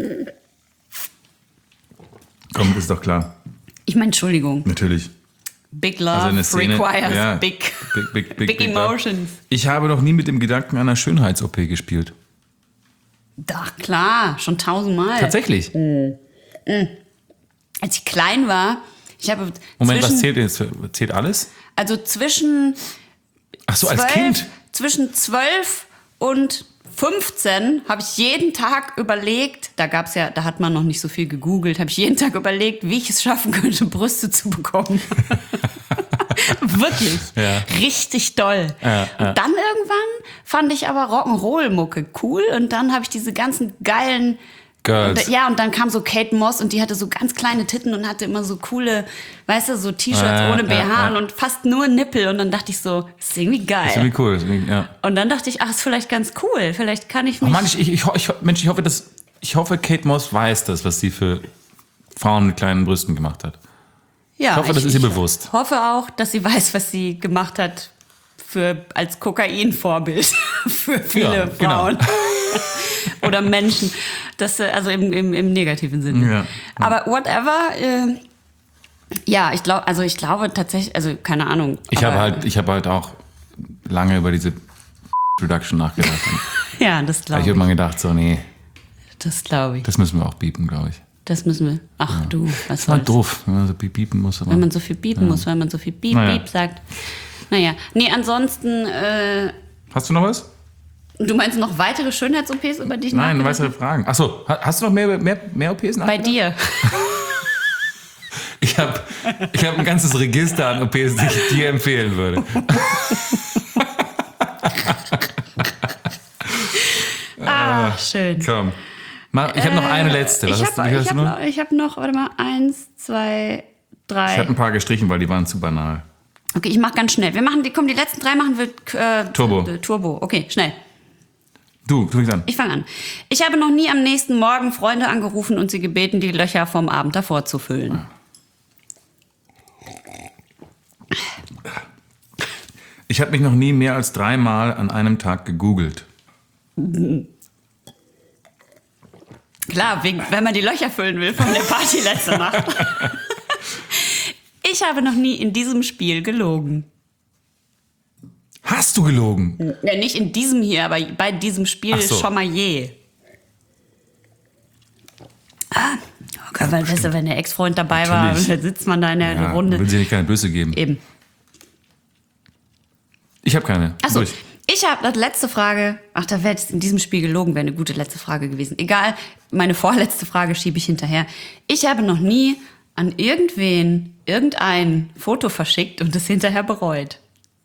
Komm, ist doch klar. Ich meine, Entschuldigung. Natürlich. Big Love also Szene, requires ja, big, big, big, big, big emotions. Ich habe noch nie mit dem Gedanken einer Schönheits-O P gespielt. Doch, klar, schon tausendmal. Tatsächlich? Mhm. Mhm. Als ich klein war, ich habe Moment, was zählt jetzt? Zählt alles? Also zwischen Ach so, zwölf, als Kind? Zwischen zwölf und fünfzehn habe ich jeden Tag überlegt, da gab's ja, da hat man noch nicht so viel gegoogelt, habe ich jeden Tag überlegt, wie ich es schaffen könnte, Brüste zu bekommen. Wirklich. Ja. Richtig doll. Ja, ja. Und dann irgendwann fand ich aber Rock'n'Roll-Mucke cool und dann habe ich diese ganzen geilen Girls. Und, ja, und dann kam so Kate Moss und die hatte so ganz kleine Titten und hatte immer so coole, weißt du, so T-Shirts äh, ohne B H äh, äh. und fast nur Nippel. Und dann dachte ich so, das ist irgendwie geil. Das ist irgendwie cool. Ist irgendwie, ja. Und dann dachte ich, ach, ist vielleicht ganz cool. Vielleicht kann ich mich... Oh Mann, ich, ich, ich, ich, Mensch, ich hoffe, dass, ich hoffe, Kate Moss weiß das, was sie für Frauen mit kleinen Brüsten gemacht hat. Ja, ich hoffe, das ich, ist ihr bewusst. Ich hoffe auch, dass sie weiß, was sie gemacht hat für, als Kokain-Vorbild für viele ja, Frauen. Genau. Oder Menschen. Das, also im, im, im negativen Sinne. Ja. Aber whatever, äh, ja, ich glaube, also ich glaube tatsächlich, also keine Ahnung. Ich habe halt, ich habe halt auch lange über diese Reduction nachgedacht. Ja, das glaube ich. Ich habe mal gedacht, so, nee. Das glaube ich. Das müssen wir auch biepen, glaube ich. Das müssen wir. Ach ja. du, was das ist halt doof, wenn man so biepen muss. Aber wenn man so viel biepen ja. muss, weil man so viel Biep, naja. Biep sagt. Naja, nee, ansonsten... Äh, Hast du noch was? Du meinst noch weitere Schönheits-O Ps, über die ich Nein, weitere Fragen. Achso, hast du noch mehr, mehr, mehr O Ps nachgedacht? Bei dir. Ich habe ich hab ein ganzes Register an O Ps, die ich dir empfehlen würde. Ah, schön. Komm. Ich habe noch eine letzte. Was ich hast habe du, hast hab du noch? noch, ich hab noch, warte mal, eins, zwei, drei. Ich habe ein paar gestrichen, weil die waren zu banal. Okay, ich mache ganz schnell. Wir machen die, komm, die letzten drei machen wir äh, Turbo. T- Turbo. Okay, schnell. Du, du fängst an. Ich fange an. Ich habe noch nie am nächsten Morgen Freunde angerufen und sie gebeten, die Löcher vom Abend davor zu füllen. Ich habe mich noch nie mehr als dreimal an einem Tag gegoogelt. Klar, wegen, wenn man die Löcher füllen will von der Party letzte Nacht. Ich habe noch nie in diesem Spiel gelogen. Hast du gelogen? Ja, nicht in diesem hier, aber bei diesem Spiel Ach so. schon mal je. Ah, okay, weil weißt du, wenn der Ex-Freund dabei Natürlich. war, dann sitzt man da in der Ja, Runde. will sie nicht keine Böse geben. Eben. Ich habe keine. Achso, Durch. ich habe das letzte Frage. Ach, da wäre jetzt in diesem Spiel gelogen, wäre eine gute letzte Frage gewesen. Egal, meine vorletzte Frage schiebe ich hinterher. Ich habe noch nie an irgendwen irgendein Foto verschickt und es hinterher bereut.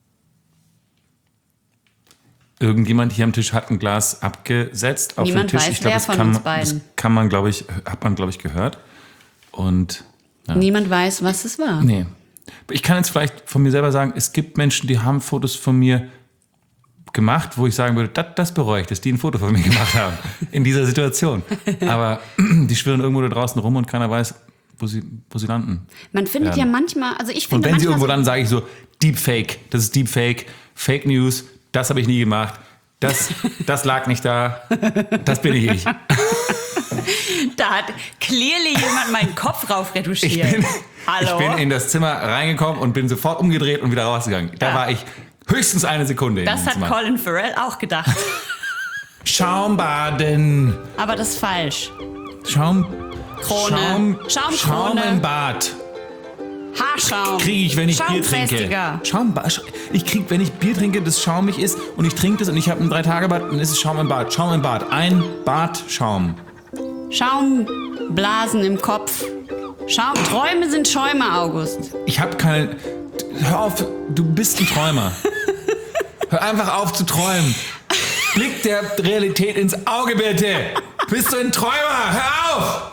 Irgendjemand hier am Tisch hat ein Glas abgesetzt auf Niemand den Tisch. weiß, ich glaube, wer das von kann, uns man- das beiden. kann man, glaube ich, hat man, glaube ich, gehört. Und ja. Niemand weiß, was es war. Nee. Ich kann jetzt vielleicht von mir selber sagen, es gibt Menschen, die haben Fotos von mir gemacht, wo ich sagen würde, das, das bereue ich, dass die ein Foto von mir gemacht haben. In dieser Situation. Aber die schwirren irgendwo da draußen rum und keiner weiß, wo sie, wo sie landen. Man findet Ja. ja manchmal, also ich Und finde wenn sie manchmal irgendwo so- landen, sage ich so, Deepfake. Das ist Deepfake. Fake News. Das habe ich nie gemacht. Das, das lag nicht da. Das bin ich ich. Da hat clearly jemand meinen Kopf rauf retuschiert. Ich bin, Hallo? ich bin in das Zimmer reingekommen und bin sofort umgedreht und wieder rausgegangen. Da Ja. war ich höchstens eine Sekunde in Das diesem hat Zimmer. Colin Farrell auch gedacht. Schaumbaden. Aber das ist falsch. Schaum. Krone. Schaum, Schaumkrone. Schaum im Bad. Haarschaum. Kriege ich, wenn ich Bier trinke. Schaumfestiger. Schaumba ich kriege, wenn ich Bier trinke, das schaumig ist und ich trinke das und ich habe ein Drei-Tage-Bad, dann ist es Schaum im Bad. Schaum im Bad. Ein Badschaum. Schaumblasen im Kopf. Schaum, Träume sind Schäume, August. Ich habe keine... Hör auf, du bist ein Träumer. Hör einfach auf zu träumen. Blick der Realität ins Auge, bitte. Bist du ein Träumer? Hör auf!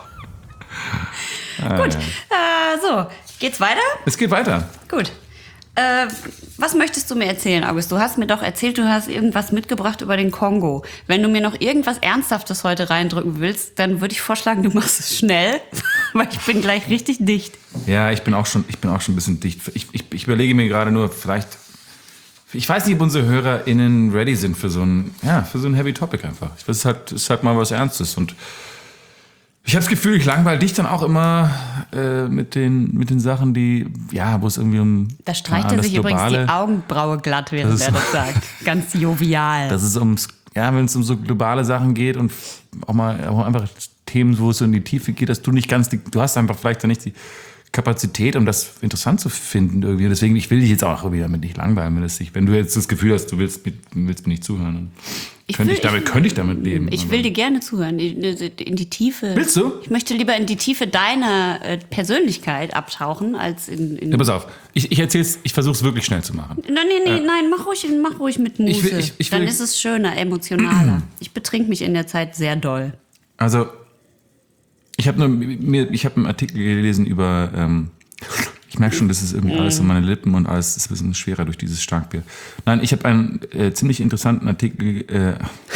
Gut, äh, so. Geht's weiter? Es geht weiter. Gut. Äh, was möchtest du mir erzählen, August? Du hast mir doch erzählt, du hast irgendwas mitgebracht über den Kongo. Wenn du mir noch irgendwas Ernsthaftes heute reindrücken willst, dann würde ich vorschlagen, du machst es schnell, weil ich bin gleich richtig dicht. Ja, ich bin auch schon, ich bin auch schon ein bisschen dicht. Ich, ich, ich überlege mir gerade nur, vielleicht... Ich weiß nicht, ob unsere HörerInnen ready sind für so ein, ja, für so ein Heavy Topic einfach. Ich weiß, es ist halt, es ist halt mal was Ernstes. Und ich habe das Gefühl, ich langweile dich dann auch immer äh, mit, den, mit den Sachen, die, ja, wo es irgendwie um... Da streicht keine er Ahnung, sich das übrigens Globale- die Augenbraue glatt, während Das ist- er das sagt. Ganz jovial. Das ist ums, ja, wenn es um so globale Sachen geht und auch mal auch einfach Themen, wo es so in die Tiefe geht, dass du nicht ganz, die, du hast einfach vielleicht dann nicht die Kapazität, um das interessant zu finden irgendwie. Deswegen, ich will dich jetzt auch irgendwie damit nicht langweilen, wenn, das nicht, wenn du jetzt das Gefühl hast, du willst, mit, willst mir nicht zuhören, dann Ich könnte will- ich, damit, könnte ich damit leben. Ich will dir gerne zuhören, in in die Tiefe. Willst du? Ich möchte lieber in die Tiefe deiner äh, Persönlichkeit abtauchen, als in... in Ja, pass auf, ich, ich erzähl's, ich versuche es wirklich schnell zu machen. Nein, nee, nee, nein, mach ruhig, mach ruhig mit Muße. Ich will- ich- ich will- Dann ist es schöner, emotionaler. Ich betrink mich in der Zeit sehr doll. Also, ich habe mir, ich habe einen Artikel gelesen über, ähm, ich merke schon, das ist irgendwie alles um meine Lippen und alles ist ein bisschen schwerer durch dieses Starkbier. Nein, ich habe einen äh, ziemlich interessanten Artikel, äh,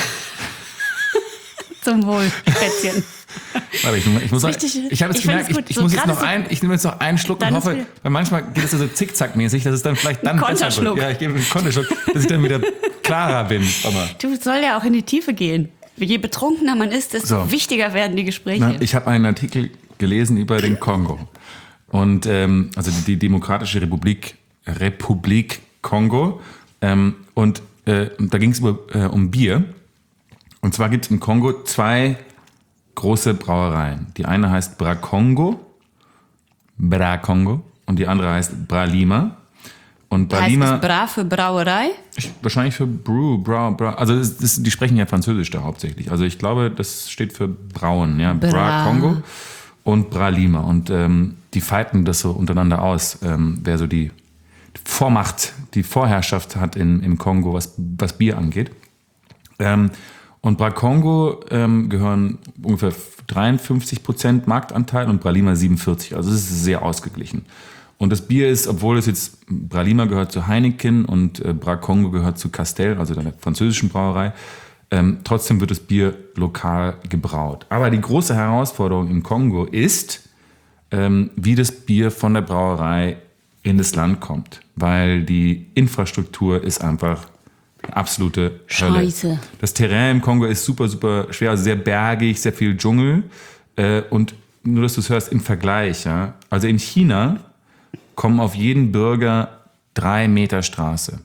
Zum Wohl, Schätzchen. warte, ich, ich muss sagen, Richtig, ich habe jetzt ich gemerkt, find's ich, gut. ich So muss jetzt gerade noch so- ein, ich nehme jetzt noch einen Schluck und Dann hoffe, ist wieder- weil manchmal geht es ja so zickzackmäßig, dass es dann vielleicht dann besser Konterschluck. wird. Ja, ich gebe einen Konterschluck, dass ich dann wieder klarer bin. Aber Du soll ja auch in die Tiefe gehen. Je betrunkener man ist, desto so. wichtiger werden die Gespräche. Na, ich habe einen Artikel gelesen über den Kongo. Und ähm, also die, die Demokratische Republik, Republik Kongo. Ähm, und äh, da ging es äh, um Bier. Und zwar gibt es im Kongo zwei große Brauereien. Die eine heißt Brakongo, Brakongo, und die andere heißt Bralima. Und Bralima, heißt es Bra für Brauerei? Ich, wahrscheinlich für Brew, Brau, Brau. Also das, das, die sprechen ja Französisch da hauptsächlich. Also ich glaube, das steht für Brauen, ja. Bra, Brakongo und Bralima. Und ähm, die fighten das so untereinander aus, ähm, wer so die Vormacht, die Vorherrschaft hat in, im Kongo, was, was Bier angeht. Ähm, und Brakongo ähm, gehören ungefähr dreiundfünfzig Prozent Marktanteil und Bralima siebenundvierzig. Also es ist sehr ausgeglichen. Und das Bier ist, obwohl es jetzt, Bralima gehört zu Heineken und äh, Brakongo gehört zu Castel, also der französischen Brauerei, ähm, trotzdem wird das Bier lokal gebraut. Aber die große Herausforderung im Kongo ist, ähm, wie das Bier von der Brauerei in das Land kommt. Weil die Infrastruktur ist einfach eine absolute Hölle. Scheiße. Das Terrain im Kongo ist super, super schwer, also sehr bergig, sehr viel Dschungel. Äh, und nur, dass du es hörst, im Vergleich. Ja? Also in China kommen auf jeden Bürger drei Meter Straße.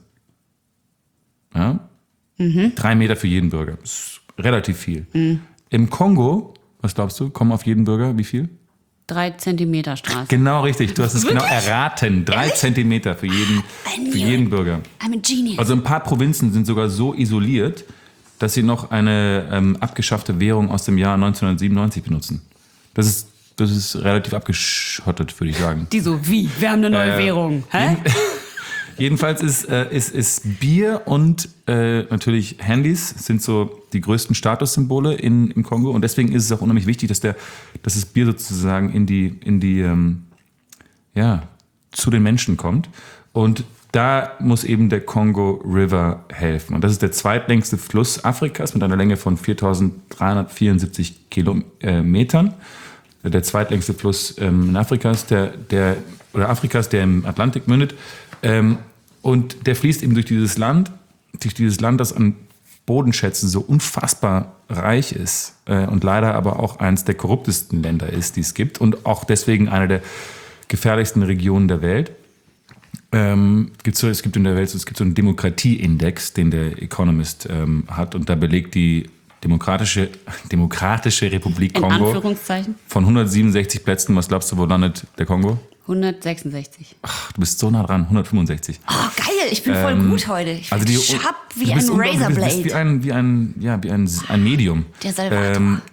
Ja? Mhm. Drei Meter für jeden Bürger. Das ist relativ viel. Mhm. Im Kongo, was glaubst du, kommen auf jeden Bürger wie viel? Drei Zentimeter Straße. Genau richtig, du hast es Wirklich? genau erraten. Drei Ehrlich? Zentimeter für jeden, für jeden Bürger. I'm a genius. Also ein paar Provinzen sind sogar so isoliert, dass sie noch eine ähm, abgeschaffte Währung aus dem Jahr neunzehnhundertsiebenundneunzig benutzen. Das ist Das ist relativ abgeschottet, würde ich sagen. Die so, wie? Wir haben eine neue äh, Währung. Hä? Jedenfalls ist, äh, ist, ist Bier und äh, natürlich Handys sind so die größten Statussymbole in, im Kongo. Und deswegen ist es auch unheimlich wichtig, dass, der, dass das Bier sozusagen in die, in die, ähm, ja, zu den Menschen kommt. Und da muss eben der Congo River helfen. Und das ist der zweitlängste Fluss Afrikas mit einer Länge von viertausenddreihundertvierundsiebzig Kilometern. Der zweitlängste Fluss ähm, in Afrikas, der, der, oder Afrikas, der im Atlantik mündet. Ähm, und der fließt eben durch dieses Land, durch dieses Land, das an Bodenschätzen so unfassbar reich ist äh, und leider aber auch eines der korruptesten Länder ist, die es gibt und auch deswegen eine der gefährlichsten Regionen der Welt. Ähm, gibt's so, es gibt in der Welt, es gibt so einen Demokratieindex, den der Economist ähm, hat und da belegt die Demokratische, Demokratische Republik In Kongo Anführungszeichen. Von hundertsiebenundsechzig Plätzen, was glaubst du, wo landet der Kongo? hundertsechsundsechzig. Ach, du bist so nah dran, hundertfünfundsechzig. Oh, geil, ich bin voll ähm, gut heute. Ich bin also sharp wie ein Razorblade. Du bist wie ein, wie ein, ja, wie ein, ein Medium. Der Salvator. Ähm,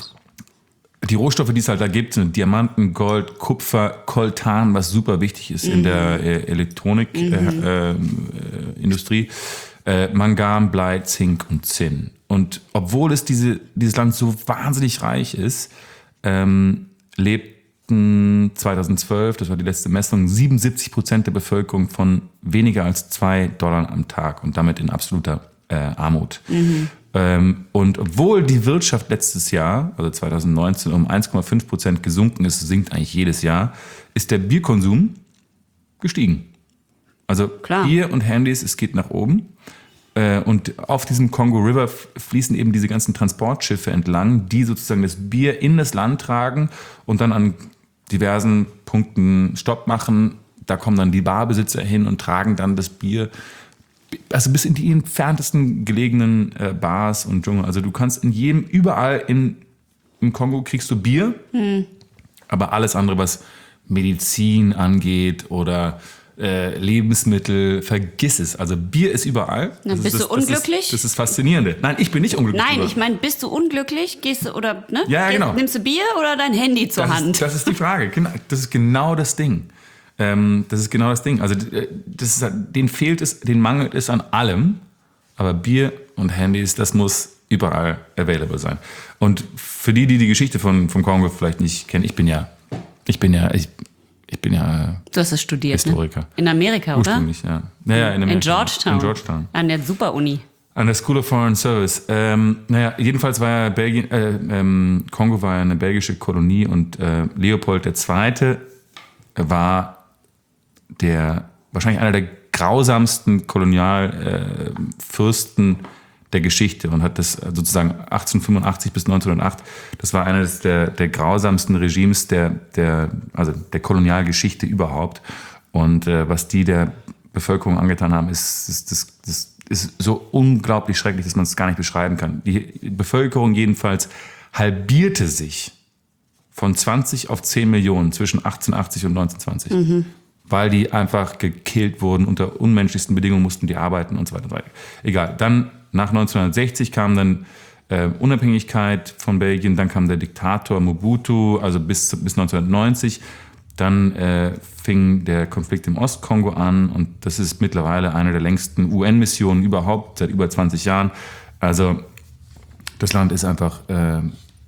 die Rohstoffe, die es halt da gibt, sind Diamanten, Gold, Kupfer, Koltan, was super wichtig ist mhm. in der äh, Elektronikindustrie, mhm. äh, äh, Mangan, Blei, Zink und Zinn. Und obwohl es diese, dieses Land so wahnsinnig reich ist, ähm, lebten zweitausendzwölf, das war die letzte Messung, siebenundsiebzig Prozent der Bevölkerung von weniger als zwei Dollar am Tag und damit in absoluter äh, Armut. Mhm. Ähm, und obwohl die Wirtschaft letztes Jahr, also zweitausendneunzehn, um eins Komma fünf Prozent gesunken ist, sinkt eigentlich jedes Jahr, ist der Bierkonsum gestiegen. Also Klar. Bier und Handys, es geht nach oben. Und auf diesem Congo River fließen eben diese ganzen Transportschiffe entlang, die sozusagen das Bier in das Land tragen und dann an diversen Punkten Stopp machen. Da kommen dann die Barbesitzer hin und tragen dann das Bier, also bis in die entferntesten gelegenen Bars und Dschungel. Also du kannst in jedem, überall in, im Kongo kriegst du Bier, hm. aber alles andere, was Medizin angeht oder Äh, Lebensmittel, vergiss es. Also Bier ist überall. Na, bist das, du unglücklich? Das ist das ist Faszinierende. Nein, ich bin nicht unglücklich. Nein, ich meine, bist du unglücklich? Gehst du oder ne? Ja, Gehst, genau. Nimmst du Bier oder dein Handy zur das Hand? Ist, das ist die Frage. Das ist genau das Ding. Ähm, das ist genau das Ding. Also das ist, denen fehlt es, denen mangelt es an allem. Aber Bier und Handys, das muss überall available sein. Und für die, die die Geschichte von vom Kongo vielleicht nicht kennen, ich bin ja, ich bin ja, ich, Ich bin ja Du hast es studiert, Historiker. Ne? In Amerika, oder? Ursprünglich, ja. Naja, in, in Georgetown. In Georgetown. An der Super-Uni. An der School of Foreign Service. Ähm, naja, jedenfalls war ja Belgien, äh, ähm, Kongo war ja eine belgische Kolonie und äh, Leopold der Zweite war der wahrscheinlich einer der grausamsten Kolonialfürsten, äh, der Geschichte und hat das sozusagen achtzehnhundertfünfundachtzig bis neunzehnhundertacht, das war eines der, der grausamsten Regimes der, der, also der Kolonialgeschichte überhaupt. Und äh, was die der Bevölkerung angetan haben, ist, ist, das, das ist so unglaublich schrecklich, dass man es gar nicht beschreiben kann. Die Bevölkerung jedenfalls halbierte sich von zwanzig auf zehn Millionen zwischen achtzehnhundertachtzig und neunzehnhundertzwanzig. Mhm. Weil die einfach gekillt wurden, unter unmenschlichsten Bedingungen mussten die arbeiten und so weiter und so weiter. Egal, dann nach neunzehnhundertsechzig kam dann äh, Unabhängigkeit von Belgien, dann kam der Diktator Mobutu, also bis, bis neunzehnhundertneunzig. Dann äh, fing der Konflikt im Ostkongo an und das ist mittlerweile eine der längsten U N-Missionen überhaupt, seit über zwanzig Jahren. Also das Land ist einfach äh,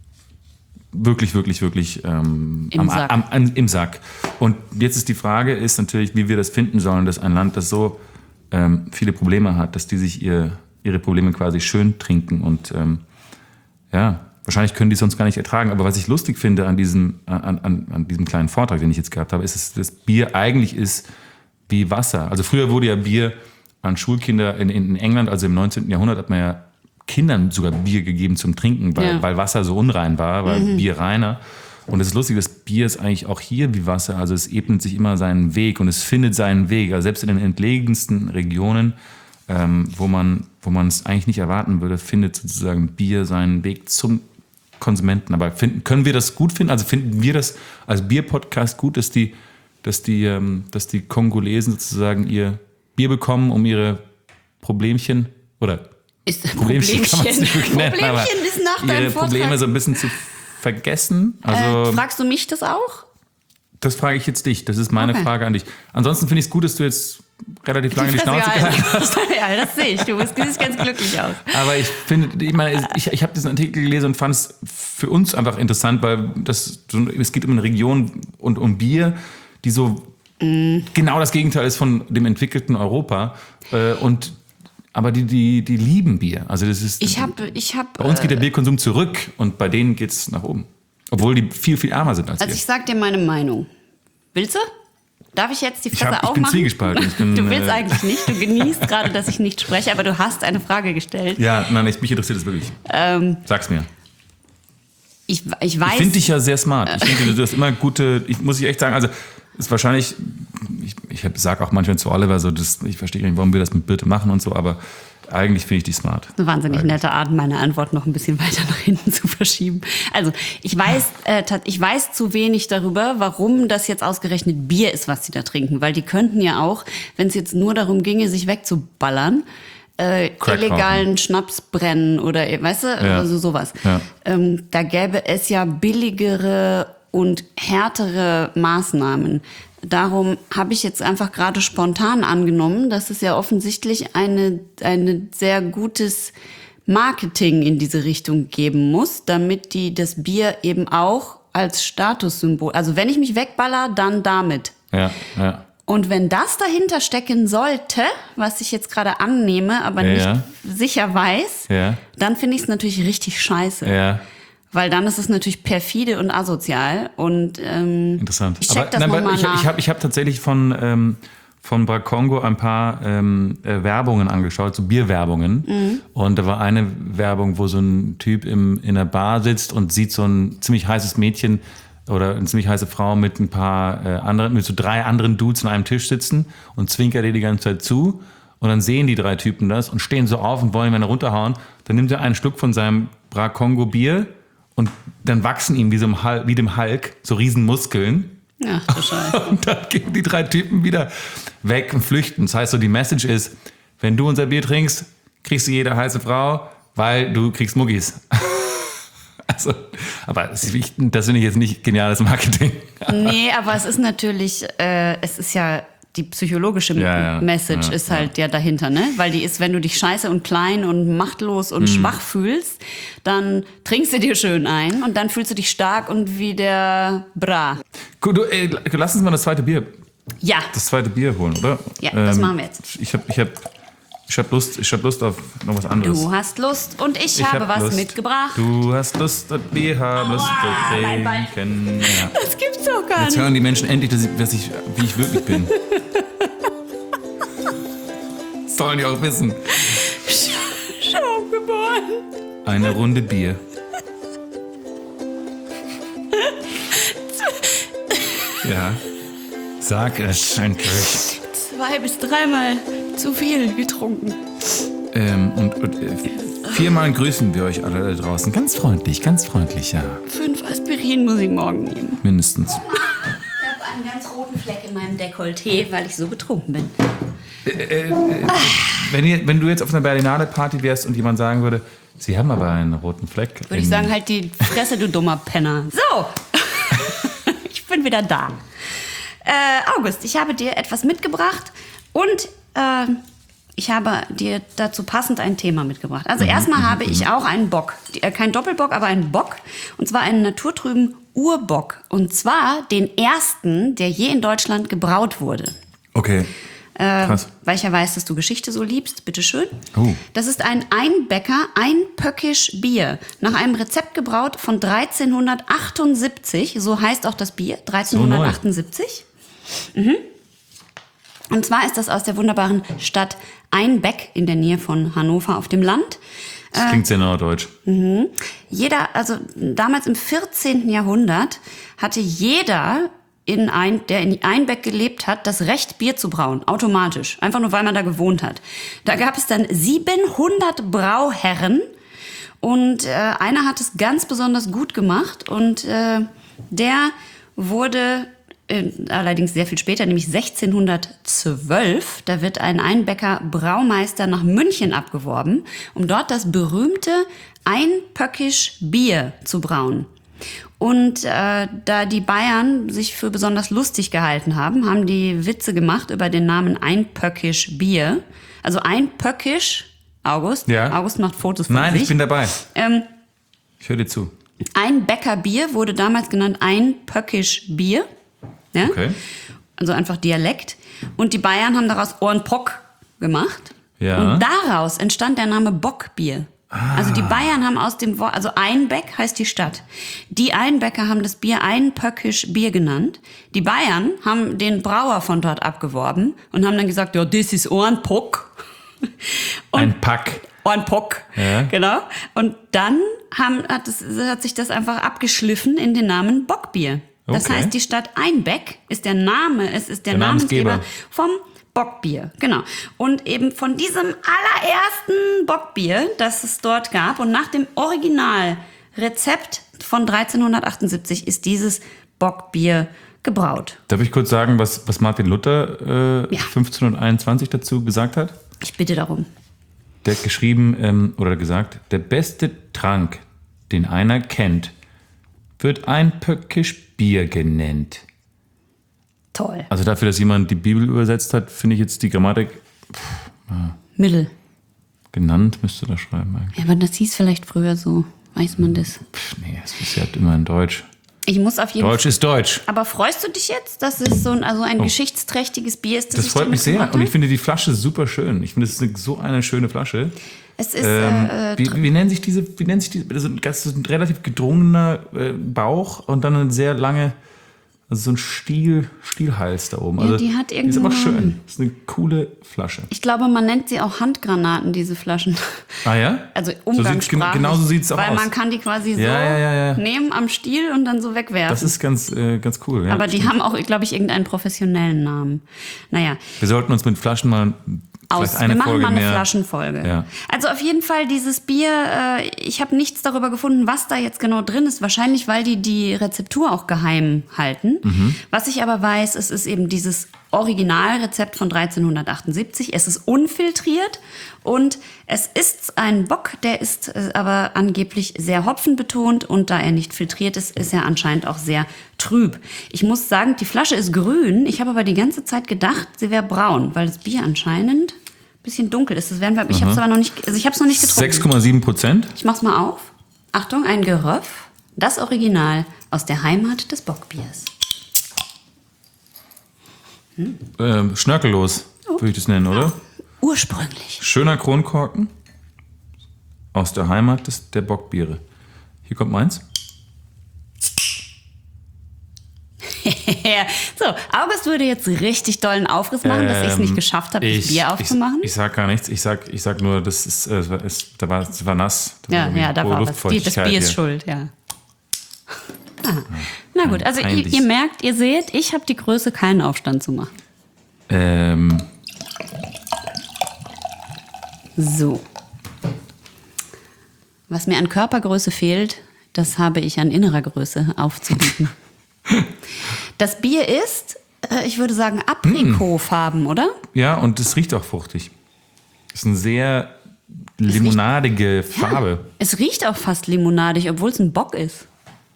wirklich, wirklich, wirklich ähm, Im, am, Sack. Am, am, im Sack. Und jetzt ist die Frage, ist natürlich, wie wir das finden sollen, dass ein Land, das so ähm, viele Probleme hat, dass die sich ihr, ihre Probleme quasi schön trinken und ähm, ja, wahrscheinlich können die es sonst gar nicht ertragen. Aber was ich lustig finde an diesem, an, an, an diesem kleinen Vortrag, den ich jetzt gehabt habe, ist, dass das Bier eigentlich ist wie Wasser. Also früher wurde ja Bier an Schulkinder in, in England, also im neunzehnten Jahrhundert, hat man ja Kindern sogar Bier gegeben zum Trinken, weil, ja. weil Wasser so unrein war, weil mhm. Bier reiner. Und es ist lustig, das Bier ist eigentlich auch hier wie Wasser. Also es ebnet sich immer seinen Weg und es findet seinen Weg. Also selbst in den entlegensten Regionen, ähm, wo man wo man es eigentlich nicht erwarten würde, findet sozusagen Bier seinen Weg zum Konsumenten. Aber finden, können wir das gut finden? Also finden wir das als Bier-Podcast gut, dass die, dass die, ähm, dass die Kongolesen sozusagen ihr Bier bekommen, um ihre Problemchen oder ist Problemchen, Problemchen, kann man es nicht wirklich nennen, Problemchen aber ist nach deinem ihre Vortrag. Probleme so ein bisschen zu vergessen. Also äh, fragst du mich das auch? Das frage ich jetzt dich. Das ist meine Okay. Frage an dich. Ansonsten finde ich es gut, dass du jetzt relativ lange die Schnauze gehalten hast. Ja, das sehe ich. Du siehst ganz glücklich aus. Aber ich finde, ich meine, ich, ich habe diesen Artikel gelesen und fand es für uns einfach interessant, weil das, es geht um eine Region und um Bier, die so mm. genau das Gegenteil ist von dem entwickelten Europa. Und aber die, die, die lieben Bier. Also das ist. Ich habe, ich habe. Bei uns geht der Bierkonsum zurück und bei denen geht es nach oben. Obwohl die viel, viel ärmer sind als Also wir. ich sag dir meine Meinung. Willst du? Darf ich jetzt die Ich, Fresse hab, ich aufmachen? bin zwiegespalten. Ich bin, du willst äh, eigentlich nicht. Du genießt gerade, dass ich nicht spreche, aber du hast eine Frage gestellt. Ja, nein, ich, mich interessiert das wirklich. Ähm, Sag's mir. ich, ich weiß. Ich finde dich ja sehr smart. Ich finde, du hast immer gute, ich muss ich echt sagen, also ist wahrscheinlich, ich, ich sage auch manchmal zu Oliver so, das, ich verstehe nicht, warum wir das mit Birte machen und so, aber eigentlich finde ich dich smart. Eine wahnsinnig eigentlich. nette Art, meine Antwort noch ein bisschen weiter nach hinten zu verschieben. Also ich weiß, äh, ich weiß zu wenig darüber, warum das jetzt ausgerechnet Bier ist, was sie da trinken. Weil die könnten ja auch, wenn es jetzt nur darum ginge, sich wegzuballern, äh, illegalen Schnaps brennen oder, weißt du, Ja. also sowas. Ja. Ähm, da gäbe es ja billigere und härtere Maßnahmen. Darum habe ich jetzt einfach gerade spontan angenommen, dass es ja offensichtlich eine, eine sehr gutes Marketing in diese Richtung geben muss, damit die das Bier eben auch als Statussymbol, also wenn ich mich wegballer, dann damit. Ja, ja. Und wenn das dahinter stecken sollte, was ich jetzt gerade annehme, aber Ja, nicht ja. sicher weiß, Ja. dann finde ich es natürlich richtig scheiße. Ja. Weil dann ist es natürlich perfide und asozial. Und ähm, Interessant. ich check das nein, nochmal ich nach. ich habe ich hab tatsächlich von, ähm, von Bracongo ein paar ähm, äh, Werbungen angeschaut, so Bierwerbungen. Mhm. Und da war eine Werbung, wo so ein Typ im, in einer Bar sitzt und sieht so ein ziemlich heißes Mädchen oder eine ziemlich heiße Frau mit ein paar äh, anderen, mit so drei anderen Dudes an einem Tisch sitzen und zwinkert ihr die ganze Zeit zu. Und dann sehen die drei Typen das und stehen so auf und wollen ihn runterhauen. Dann nimmt er einen Schluck von seinem Bracongo Bier und dann wachsen ihm wie, so im Hulk, wie dem Hulk so riesen Muskeln. Ja, Scheiße. Und dann gehen die drei Typen wieder weg und flüchten. Das heißt so, die Message ist, wenn du unser Bier trinkst, kriegst du jede heiße Frau, weil du kriegst Muggis. Also, aber das finde ich jetzt nicht geniales Marketing. Nee, aber es ist natürlich, äh, es ist ja, die psychologische Ja, ja, Message ja, ist halt ja. ja dahinter, ne? Weil die ist, wenn du dich scheiße und klein und machtlos und Mhm. schwach fühlst, dann trinkst du dir schön ein und dann fühlst du dich stark und wie der Bra. Gut, du, ey, lass uns mal das zweite Bier, Ja, das zweite Bier holen, oder? Ja, das machen wir jetzt. Ich habe ich hab, ich hab Lust, ich hab Lust auf noch was anderes. du hast Lust und ich, Ich habe hab was Lust. mitgebracht. Du hast Lust, das Bier haben Lust zu mein Bein. trinken. Ja. Das gibt's doch gar Jetzt nicht. hören die Menschen endlich, dass ich, dass ich, wie ich wirklich bin. Das sollen die auch wissen. Schau, Eine Runde Bier. Ja. Sag es endlich. Zwei bis dreimal zu viel getrunken. Ähm, und, und äh, viermal grüßen wir euch alle da draußen. Ganz freundlich, ganz freundlich, ja. Fünf Aspirin muss ich morgen nehmen. Mindestens. Ich habe einen ganz roten Fleck in meinem Dekolleté, weil ich so betrunken bin. Äh, äh, wenn, ihr, wenn du jetzt auf einer Berlinale Party wärst und jemand sagen würde, Sie haben aber einen roten Fleck. Würde ich sagen, halt die Fresse, du dummer Penner. So, ich bin wieder da. Äh, August, ich habe dir etwas mitgebracht und äh, ich habe dir dazu passend ein Thema mitgebracht. Also erstmal habe ich auch einen Bock. Äh, kein Doppelbock, aber einen Bock. Und zwar einen naturtrüben Urbock. Und zwar den ersten, der je in Deutschland gebraut wurde. Okay. Äh, Krass. weil ich ja weiß, dass du Geschichte so liebst. Bitteschön. Oh. Das ist ein Einbäcker, Einpöckisch Bier. Nach einem Rezept gebraut von dreizehnhundertachtundsiebzig. So heißt auch das Bier. dreizehnhundertachtundsiebzig. So mhm. Und zwar ist das aus der wunderbaren Stadt Einbeck in der Nähe von Hannover auf dem Land. Das klingt sehr norddeutsch. Mhm. Jeder, also damals im vierzehnten Jahrhundert hatte jeder, in ein, der in Einbeck gelebt hat, das Recht, Bier zu brauen. Automatisch. Einfach nur, weil man da gewohnt hat. Da gab es dann siebenhundert Brauherren. Und äh, einer hat es ganz besonders gut gemacht. Und äh, der wurde äh, allerdings sehr viel später, nämlich sechzehnhundertzwölf, da wird ein Einbecker Braumeister nach München abgeworben, um dort das berühmte Einpöckisch Bier zu brauen. Und äh, da die Bayern sich für besonders lustig gehalten haben, haben die Witze gemacht über den Namen Einpöckisch Bier. Also Einpöckisch, August, ja. August macht Fotos von Nein, sich. ich bin dabei. Ähm, ich höre dir zu. Einbecker Bier wurde damals genannt Einpöckisch Bier. Ja? Okay. Also einfach Dialekt. Und die Bayern haben daraus Ohrenpock gemacht. Ja. Und daraus entstand der Name Bockbier. Ah. Also die Bayern haben aus dem Wort, also Einbeck heißt die Stadt. Die Einbecker haben das Bier Einpöckisch Bier genannt. Die Bayern haben den Brauer von dort abgeworben und haben dann gesagt, ja, das ist Ohrenpock. Ein Pack. Ohrenpock, ja. Genau. Und dann haben, hat, es, hat sich das einfach abgeschliffen in den Namen Bockbier. Das Okay. heißt, die Stadt Einbeck ist der Name, es ist der, Der Namensgeber, Namensgeber vom Bockbier, genau. Und eben von diesem allerersten Bockbier, das es dort gab, und nach dem Originalrezept von dreizehnhundertachtundsiebzig ist dieses Bockbier gebraut. Darf ich kurz sagen, was, was Martin Luther äh, Ja. fünfzehnhunderteinundzwanzig dazu gesagt hat? Ich bitte darum. Der hat geschrieben ähm, oder gesagt, der beste Trank, den einer kennt, wird Einpöckisch Bier genannt. Toll. Also dafür, dass jemand die Bibel übersetzt hat, finde ich jetzt die Grammatik pff, ja, Mittel. genannt, müsste da schreiben eigentlich. Ja, aber das hieß vielleicht früher so. Weiß man das? Pff, nee, es ist ja immer in Deutsch. Ich muss auf jeden Deutsch ist Deutsch. Aber freust du dich jetzt, dass es so ein, also ein Oh. geschichtsträchtiges Bier ist? Das ich freut dir mich sehr mitgebracht und ich habe? finde die Flasche super schön. Ich finde, es ist eine, so eine schöne Flasche. Es ist Ähm, äh, wie, wie nennen sich diese, wie nennt sich diese, das ist ein, das ist ein relativ gedrungener äh, Bauch und dann eine sehr lange, also so ein Stiel, Stielhals da oben. Ja, Also, die hat die ist aber irgendeinen schön. Namen. Das ist eine coole Flasche. ich glaube, man nennt sie auch Handgranaten, diese Flaschen. Ah ja? Also So sieht's, umgangssprachlich. genau so sieht es auch Weil aus. man kann die quasi so Ja, ja, ja, ja. nehmen am Stiel und dann so wegwerfen. Das ist ganz, äh, ganz cool. Ja, aber die stimmt. haben auch, glaube ich, irgendeinen professionellen Namen. Naja, Wir sollten uns mit Flaschen mal aus. vielleicht eine Wir machen Folge mal eine mehr. Flaschenfolge. Ja. Also auf jeden Fall dieses Bier, äh, ich habe nichts darüber gefunden, was da jetzt genau drin ist. Wahrscheinlich, weil die die Rezeptur auch geheim halten. Mhm. Was ich aber weiß, es ist eben dieses Originalrezept von dreizehnhundertachtundsiebzig. Es ist unfiltriert und es ist ein Bock, der ist äh, aber angeblich sehr hopfenbetont und da er nicht filtriert ist, ist er anscheinend auch sehr trüb. Ich muss sagen, die Flasche ist grün. Ich habe aber die ganze Zeit gedacht, sie wäre braun, weil das Bier anscheinend ein bisschen dunkel ist. Das werden wir, ich habe es aber noch nicht, also ich habe es noch nicht getrunken. sechs Komma sieben Prozent. Ich mach's mal auf. Achtung, ein Geröff. Das Original aus der Heimat des Bockbiers. Ähm, schnörkellos, würde ich das nennen, oder? Ursprünglich. Schöner Kronkorken aus der Heimat des, der Bockbiere. Hier kommt meins. So, August würde jetzt richtig dollen Aufriss machen, ähm, dass ich es nicht geschafft habe, das Bier aufzumachen. Ich, ich sag gar nichts. Ich sag, ich sag nur, das ist, äh, ist, da war, es war nass. Da ja, war ja, da war was. Das Bier hier. ist schuld, ja. Ah. Na gut, also ihr, ihr merkt, ihr seht, ich habe die Größe, keinen Aufstand zu machen. Ähm. So. Was mir an Körpergröße fehlt, das habe ich an innerer Größe aufzubieten. Das Bier ist, ich würde sagen, Aprikotfarben, oder? Ja, und es riecht auch fruchtig. Es ist eine sehr limonadige riecht, Farbe. Ja, es riecht auch fast limonadig, obwohl es ein Bock ist.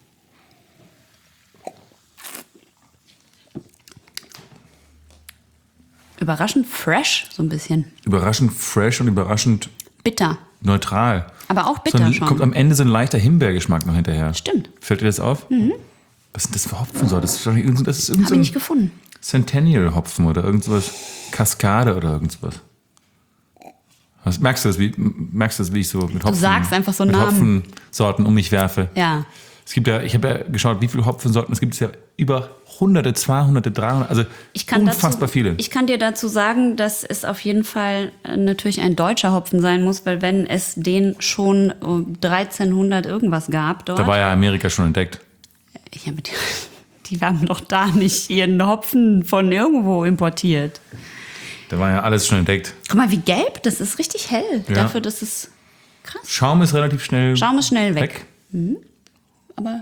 Überraschend fresh, so ein bisschen. Überraschend fresh und überraschend bitter. Neutral. Aber auch bitter so ein, schon. Kommt am Ende so ein leichter Himbeergeschmack noch hinterher. Stimmt. Fällt dir das auf? Mhm. Was ist das für Hopfensorte? Das ist irgend, das ist irgend Hab ich nicht gefunden. Centennial-Hopfen oder irgendwas. Kaskade oder irgendwas. Was, merkst du das, wie, merkst du das, wie ich so mit Hopfen, du sagst einfach so mit Namen. Hopfensorten um mich werfe? Ja. Es gibt ja, ich habe ja geschaut, wie viele Hopfensorten es gibt. Es ja über Hunderte, zweihunderte, dreihundert, also ich kann unfassbar dazu, viele. Ich kann dir dazu sagen, dass es auf jeden Fall natürlich ein deutscher Hopfen sein muss, weil wenn es den schon dreizehnhundert irgendwas gab dort. Da war ja Amerika schon entdeckt. Ja, die, die haben doch da nicht ihren Hopfen von irgendwo importiert. Da war ja alles schon entdeckt. Guck mal, wie gelb, das ist richtig hell. Ja. Dafür, das ist krass. Schaum ist relativ schnell Schaum ist schnell weg. weg. Mhm. Aber...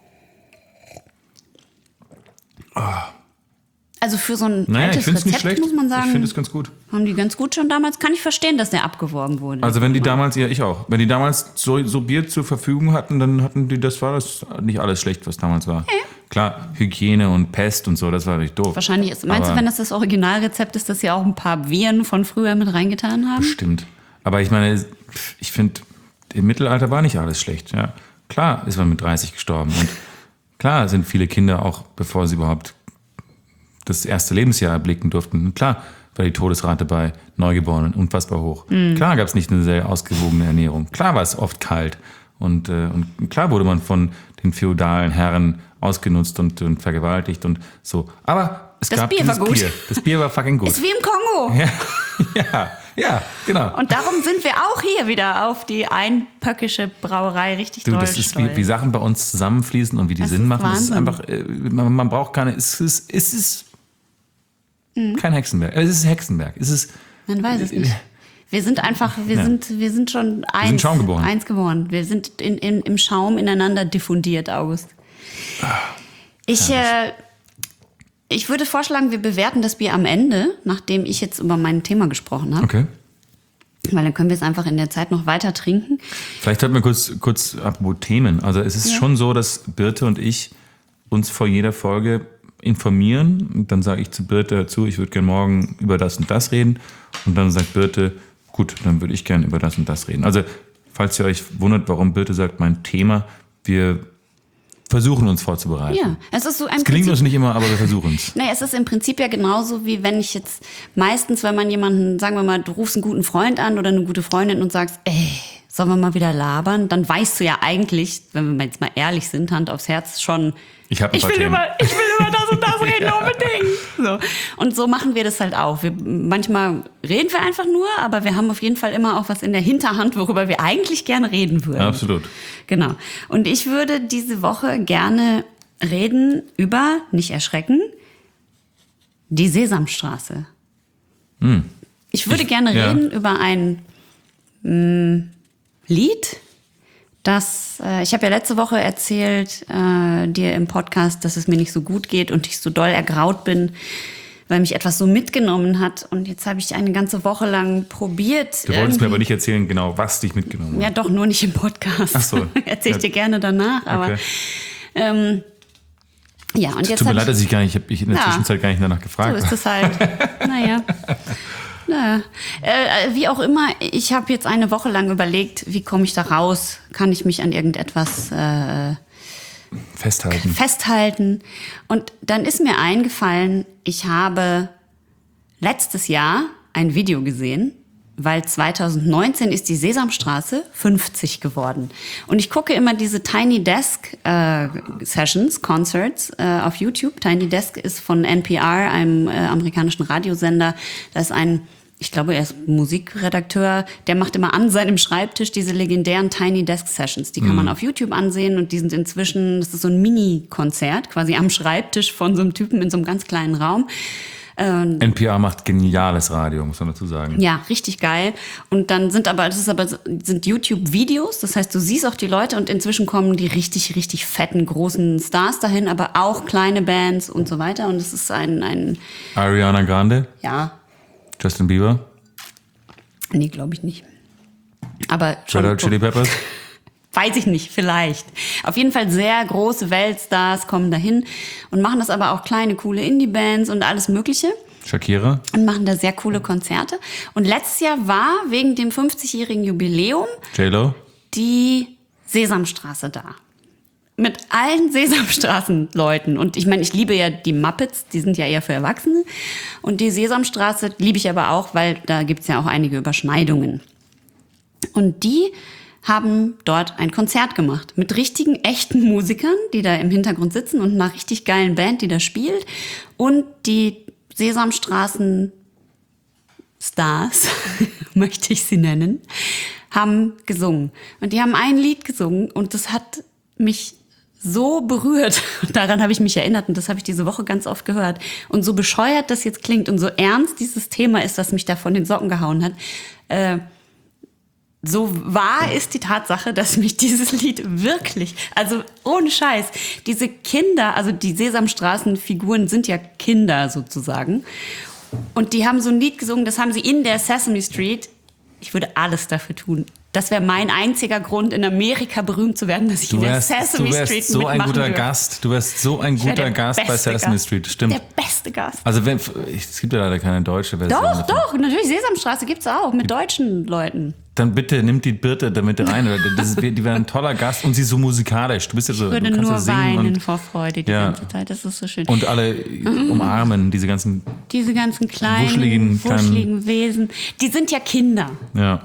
Oh. Also für so ein naja, altes ich Rezept, nicht muss man sagen, ich finde es ganz gut. Haben die ganz gut schon damals, kann ich verstehen, dass der abgeworben wurde. Also wenn die damals, ja ich auch, wenn die damals so, so Bier zur Verfügung hatten, dann hatten die, das war das nicht alles schlecht, was damals war. Hey. Klar, Hygiene und Pest und so, das war natürlich doof. Wahrscheinlich ist, meinst Aber du, wenn das das Originalrezept ist, dass sie auch ein paar Viren von früher mit reingetan haben? Bestimmt. Aber ich meine, ich finde, im Mittelalter war nicht alles schlecht. Ja. Klar ist man mit dreißig gestorben und klar sind viele Kinder auch, bevor sie überhaupt das erste Lebensjahr erblicken durften. Und klar war die Todesrate bei Neugeborenen unfassbar hoch. Mhm. Klar gab es nicht eine sehr ausgewogene Ernährung. Klar war es oft kalt. Und, äh, und klar wurde man von den feudalen Herren ausgenutzt und, und vergewaltigt und so. Aber es das gab Bier dieses war gut. Bier. Das Bier war fucking gut. Ist wie im Kongo. Ja, ja, ja, genau. Und darum sind wir auch hier wieder auf die einpöckische Brauerei richtig du, doll das ist wie, wie Sachen bei uns zusammenfließen und wie die das Sinn machen. Wahnsinn. Es ist einfach, äh, man, man braucht keine, es ist, es ist mhm. kein Hexenwerk. Es ist Hexenwerk. Es ist, man weiß es nicht. Wir sind einfach, wir ja. sind, wir sind schon eins, wir sind Schaum geboren. eins geworden. Wir sind in, in, im Schaum ineinander diffundiert, August. Ich, äh, ich würde vorschlagen, wir bewerten das Bier am Ende, nachdem ich jetzt über mein Thema gesprochen habe. Okay. Weil dann können wir es einfach in der Zeit noch weiter trinken. Vielleicht halten wir kurz, kurz apropos Themen. Also es ist ja. schon so, dass Birte und ich uns vor jeder Folge informieren. Und dann sage ich zu Birte dazu, ich würde gerne morgen über das und das reden. Und dann sagt Birte, gut, dann würde ich gerne über das und das reden. Also falls ihr euch wundert, warum Birte sagt, mein Thema, wir versuchen uns vorzubereiten. Ja, es ist so ein es gelingt uns nicht immer, aber wir versuchen es. Naja, es ist im Prinzip ja genauso, wie wenn ich jetzt meistens, wenn man jemanden, sagen wir mal, du rufst einen guten Freund an oder eine gute Freundin und sagst, ey, sollen wir mal wieder labern? Dann weißt du ja eigentlich, wenn wir jetzt mal ehrlich sind, Hand aufs Herz, schon, ich, hab ein ich, paar will, Themen. über, ich will über das und das reden, ja. unbedingt. So. Und so machen wir das halt auch. Wir, manchmal reden wir einfach nur, aber wir haben auf jeden Fall immer auch was in der Hinterhand, worüber wir eigentlich gerne reden würden. Ja, absolut. Genau. Und ich würde diese Woche gerne reden über, nicht erschrecken, die Sesamstraße. Hm. Ich würde ich, gerne ja. reden über ein mh, Lied, das, äh, ich habe ja letzte Woche erzählt äh, dir im Podcast, dass es mir nicht so gut geht und ich so doll ergraut bin, weil mich etwas so mitgenommen hat. Und jetzt habe ich eine ganze Woche lang probiert. Du wolltest mir aber nicht erzählen, genau, was dich mitgenommen hat. Ja, doch, nur nicht im Podcast. Ach so. Erzähle ich dir gerne danach. Aber okay. ähm, ja, und jetzt tut mir leid, dass ich gar nicht, ich habe in der ja, Zwischenzeit gar nicht danach gefragt. So ist es halt. Naja. Naja. Äh, wie auch immer, ich habe jetzt eine Woche lang überlegt, wie komme ich da raus? Kann ich mich an irgendetwas äh, festhalten? festhalten? Und dann ist mir eingefallen, ich habe letztes Jahr ein Video gesehen weil zwanzig neunzehn ist die Sesamstraße fünfzig geworden. Und ich gucke immer diese Tiny Desk äh, Sessions, Concerts äh, auf YouTube. Tiny Desk ist von N P R, einem äh, amerikanischen Radiosender. Da ist ein, ich glaube, er ist Musikredakteur, der macht immer an seinem Schreibtisch diese legendären Tiny Desk Sessions. Die kann mhm. man auf YouTube ansehen und die sind inzwischen, das ist so ein Mini-Konzert, quasi am Schreibtisch von so einem Typen in so einem ganz kleinen Raum. Ähm, N P R macht geniales Radio, muss man dazu sagen. Ja, richtig geil. Und dann sind aber, das ist aber, sind YouTube-Videos. Das heißt, du siehst auch die Leute und inzwischen kommen die richtig, richtig fetten, großen Stars dahin, aber auch kleine Bands und so weiter. Und es ist ein, ein... Ariana Grande? Ja. Justin Bieber? Nee, glaube ich nicht. Aber schon... Red Hot Chili Peppers? Weiß ich nicht, vielleicht. Auf jeden Fall sehr große Weltstars kommen dahin und machen das aber auch kleine, coole Indie-Bands und alles Mögliche. Shakira. Und machen da sehr coole Konzerte. Und letztes Jahr war wegen dem fünfzigjährigen Jubiläum J-Lo. Die Sesamstraße da. Mit allen Sesamstraßen-Leuten. Und ich meine, ich liebe ja die Muppets, die sind ja eher für Erwachsene. Und die Sesamstraße liebe ich aber auch, weil da gibt's ja auch einige Überschneidungen. Und die haben dort ein Konzert gemacht mit richtigen, echten Musikern, die da im Hintergrund sitzen und einer richtig geilen Band, die da spielt. Und die Sesamstraßen-Stars, möchte ich sie nennen, haben gesungen. Und die haben ein Lied gesungen und das hat mich so berührt. Und daran habe ich mich erinnert und das habe ich diese Woche ganz oft gehört. Und so bescheuert das jetzt klingt und so ernst dieses Thema ist, das mich da von den Socken gehauen hat, äh, so wahr ist die Tatsache, dass mich dieses Lied wirklich, also ohne Scheiß, diese Kinder, also die Sesamstraßenfiguren sind ja Kinder sozusagen. Und die haben so ein Lied gesungen, das haben sie in der Sesame Street. Ich würde alles dafür tun. Das wäre mein einziger Grund, in Amerika berühmt zu werden, dass ich du in der wärst, Sesame du wärst Street so ein guter würde. Gast. Du wärst so ein guter Gast bei Sesame Gast. Street. Stimmt. Der beste Gast. Also wenn, es gibt ja leider keine deutsche Version. Doch, davon. doch, natürlich. Sesamstraße gibt's auch mit deutschen Leuten. Dann bitte nimmt die Birte damit rein. Das ist, die wäre ein toller Gast und sie ist so musikalisch. Du bist ja so, Ich würde du kannst nur ja singen weinen und, vor Freude die ja. ganze Zeit. Das ist so schön. Und alle umarmen diese ganzen Diese ganzen kleinen, wuscheligen, wuscheligen Wesen. Die sind ja Kinder. Ja.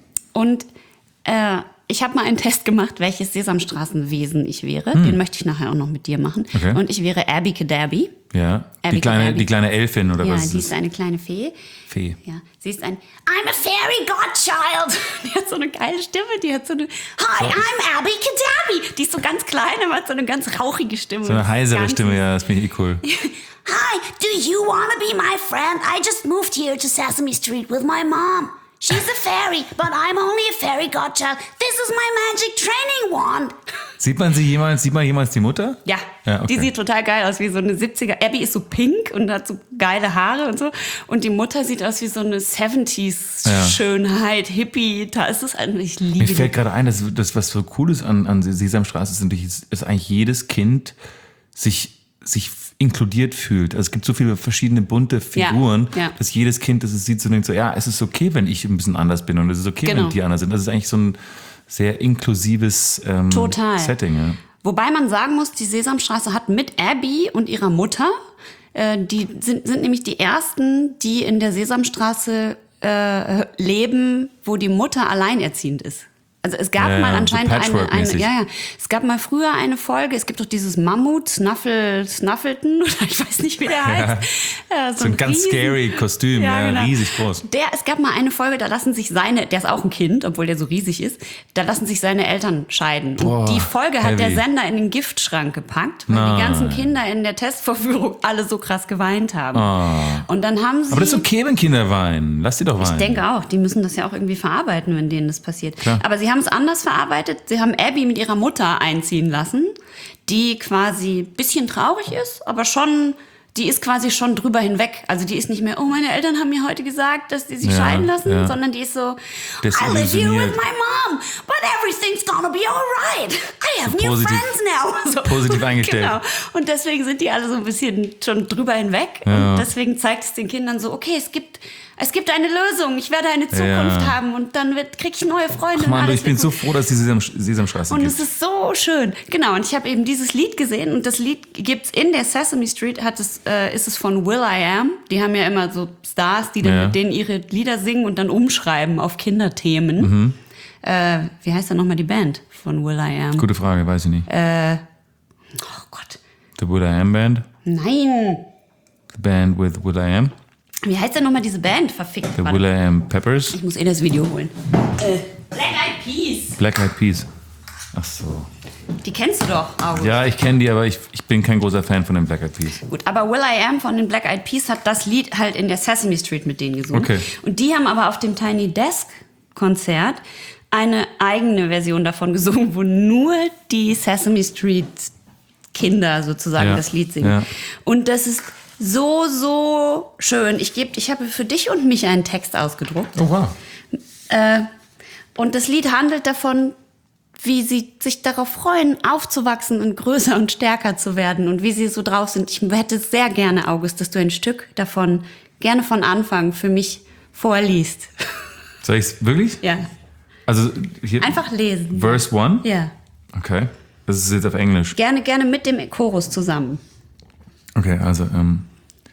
Und äh, ich habe mal einen Test gemacht, welches Sesamstraßenwesen ich wäre. Hm. Den möchte ich nachher auch noch mit dir machen. Okay. Und ich wäre Abby Cadabby. Ja. Abby die, kleine, Cadabby. die kleine Elfin oder ja, was? Ja, die ist ist eine kleine Fee. Fee. Ja, sie ist ein I'm a fairy godchild. Die hat so eine geile Stimme. Die hat so eine Hi, I'm Abby Cadabby. Die ist so ganz klein, aber hat so eine ganz rauchige Stimme. So eine heisere ganz Stimme, ja, das finde ich eh cool. Hi, do you want to be my friend? I just moved here to Sesame Street with my mom. She's a fairy, but I'm only a fairy godchild. This is my magic training wand. Sieht man sie jemals, sieht man jemals die Mutter? Ja, ja okay. Die sieht total geil aus, wie so eine siebziger. Abby ist so pink und hat so geile Haare und so. Und die Mutter sieht aus wie so eine siebziger-Schönheit, ja. Hippie. Da ist es eigentlich, ich liebe Mir fällt gerade ein, dass das, was so cool ist an, an Sesamstraße, ist natürlich, dass eigentlich jedes Kind sich, sich inkludiert fühlt. Also es gibt so viele verschiedene bunte Figuren, ja, ja. dass jedes Kind, das es sieht, so denkt so, ja, es ist okay, wenn ich ein bisschen anders bin und es ist okay, genau. wenn die anders sind. Das ist eigentlich so ein sehr inklusives ähm, Total. Setting. Ja. Wobei man sagen muss, die Sesamstraße hat mit Abby und ihrer Mutter, äh, die sind, sind nämlich die ersten, die in der Sesamstraße äh, leben, wo die Mutter alleinerziehend ist. Also es gab ja, mal anscheinend so eine, eine, ja, ja, es gab mal früher eine Folge, es gibt doch dieses Mammut, Snuffle, Snuffleton, oder ich weiß nicht, wie der heißt. Ja, so, so ein ganz riesen, scary Kostüm, ja, ja genau. riesig groß. Der, es gab mal eine Folge, da lassen sich seine, der ist auch ein Kind, obwohl der so riesig ist, da lassen sich seine Eltern scheiden. Boah, und die Folge hat heavy. der Sender in den Giftschrank gepackt, weil Nein. die ganzen Kinder in der Testvorführung alle so krass geweint haben. Oh. Und dann haben sie... Aber das ist okay, wenn Kinder weinen. Lass die doch weinen. Ich denke auch, die müssen das ja auch irgendwie verarbeiten, wenn denen das passiert. Klar. Aber sie haben es anders verarbeitet. Sie haben Abby mit ihrer Mutter einziehen lassen, die quasi ein bisschen traurig ist, aber schon, die ist quasi schon drüber hinweg. Also die ist nicht mehr, oh, meine Eltern haben mir heute gesagt, dass die sich ja, scheiden lassen, ja. sondern die ist so, das I live here with my mom, but everything's gonna be alright. I have so new positiv, friends now. So. Positiv eingestellt. Genau. Und deswegen sind die alle so ein bisschen schon drüber hinweg. Ja. Und deswegen zeigt es den Kindern so, okay, es gibt Es gibt eine Lösung. Ich werde eine Zukunft Ja. haben und dann kriege ich neue Freunde. Ach Mann, alles ich bin wird so gut. froh, dass die Sesam, Sesamstraße Und gibt. es ist so schön. Genau, und ich habe eben dieses Lied gesehen und das Lied gibt's in der Sesame Street, hat es, äh, ist es von Will I Am. Die haben ja immer so Stars, die dann Ja. mit denen ihre Lieder singen und dann umschreiben auf Kinderthemen. Mhm. Äh, wie heißt dann nochmal die Band von Will I Am? Gute Frage, weiß ich nicht. Äh, oh Gott. The Will I Am Band? Nein. The Band with Will I Am? Wie heißt denn nochmal diese Band? Verfickt. The Warte. Will I Am Peppers? Ich muss eh das Video holen. Äh, Black Eyed Peas. Black Eyed Peas. Ach so. Die kennst du doch, August. Ja, ich kenne die, aber ich, ich bin kein großer Fan von den Black Eyed Peas. Gut, aber Will I Am von den Black Eyed Peas hat das Lied halt in der Sesame Street mit denen gesungen. Okay. Und die haben aber auf dem Tiny Desk Konzert eine eigene Version davon gesungen, wo nur die Sesame Street Kinder sozusagen Ja. das Lied singen. Ja. Und das ist so, so schön. Ich, geb, ich habe für dich und mich einen Text ausgedruckt. Oh, wow. Äh, und das Lied handelt davon, wie sie sich darauf freuen, aufzuwachsen und größer und stärker zu werden und wie sie so drauf sind. Ich hätte sehr gerne, August, dass du ein Stück davon gerne von Anfang für mich vorliest. Soll ich's wirklich? Ja. Also hier. Einfach lesen. Verse one? Ja. Okay. Das ist jetzt auf Englisch. Gerne, gerne mit dem Chorus zusammen. Okay, also, um,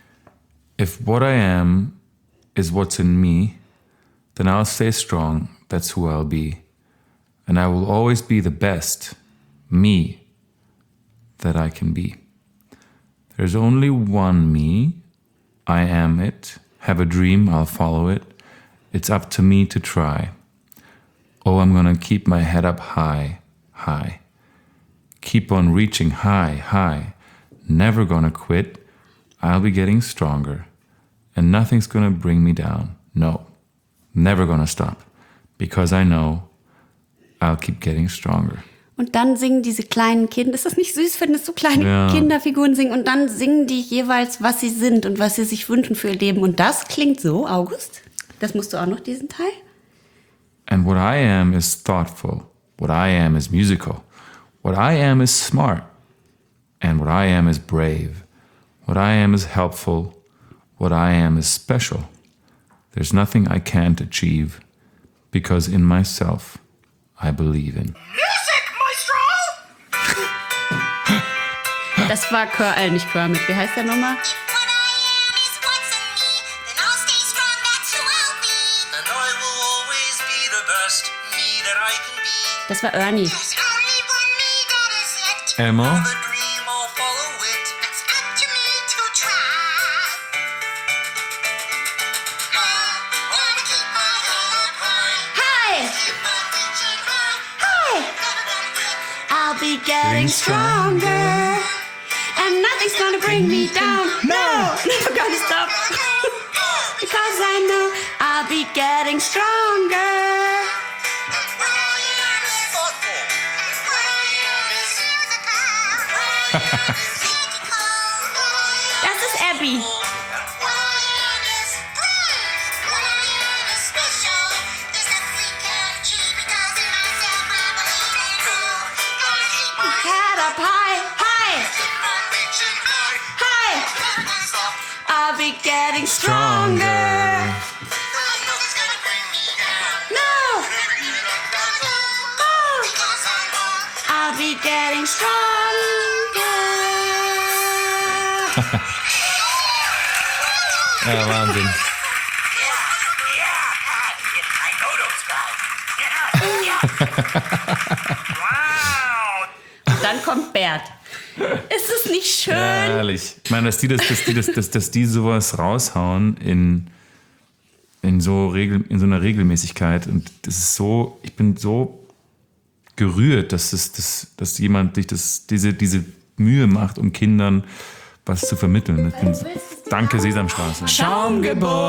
if what I am is what's in me, then I'll stay strong, that's who I'll be. And I will always be the best, me, that I can be. There's only one me, I am it, have a dream, I'll follow it. It's up to me to try. Oh, I'm gonna keep my head up high, high. Keep on reaching high, high. Never gonna quit. I'll be getting stronger. And nothing's gonna bring me down. No. Never gonna stop. Because I know I'll keep getting stronger. Und dann singen diese kleinen Kinder, ist das nicht süß, wenn es so kleine Ja. Kinderfiguren singen und dann singen die jeweils, was sie sind und was sie sich wünschen für ihr Leben. Und das klingt so, August, das musst du auch noch, diesen Teil? And what I am is thoughtful. What I am is musical. What I am is smart. And what I am is brave. What I am is helpful. What I am is special. There's nothing I can't achieve, because in myself I believe in. Music, Maestro! Das war Kör, äh, nicht Kermit, wie heißt der nochmal? If what I am is what's in me, then I'll stay strong, that's who I'll be. And I will always be the best me that I can be. Das war Ernie. There's only one me that is it. Elmo? The dream, I'll follow it. It's up to me to try. I wanna keep my head up high. Hi! Keep on reaching high. Hi! Never gonna quit. I'll be getting stronger. And nothing's gonna bring me down. No! Never gonna stop. Because I know I'll be getting stronger. What I am is Thoughtful. what I am is musical. What I am is magical. What I am Das ist Abby. What I am is brave. What I am is special. There's nothing we can't achieve because in myself I believe in you. Gonna keep my Head up high, high, Keep on reaching high. high. Never stop. I'll be getting stronger. Nothing's gonna bring me down. No! Never give it up, never go. Oh! Because I know I'll be getting stronger. Ja, Wahnsinn. I know those guys. Wow. Dann kommt Bert. Ist es nicht schön? Herrlich. Ich meine, dass die, das, dass die, das, dass, dass die sowas raushauen in, in, so Regel, in so einer Regelmäßigkeit. Und das ist so, ich bin so gerührt, dass, es, dass, dass jemand sich das, diese, diese Mühe macht, um Kindern was zu vermitteln. Ich bin, danke, Sesamstraße. Schaum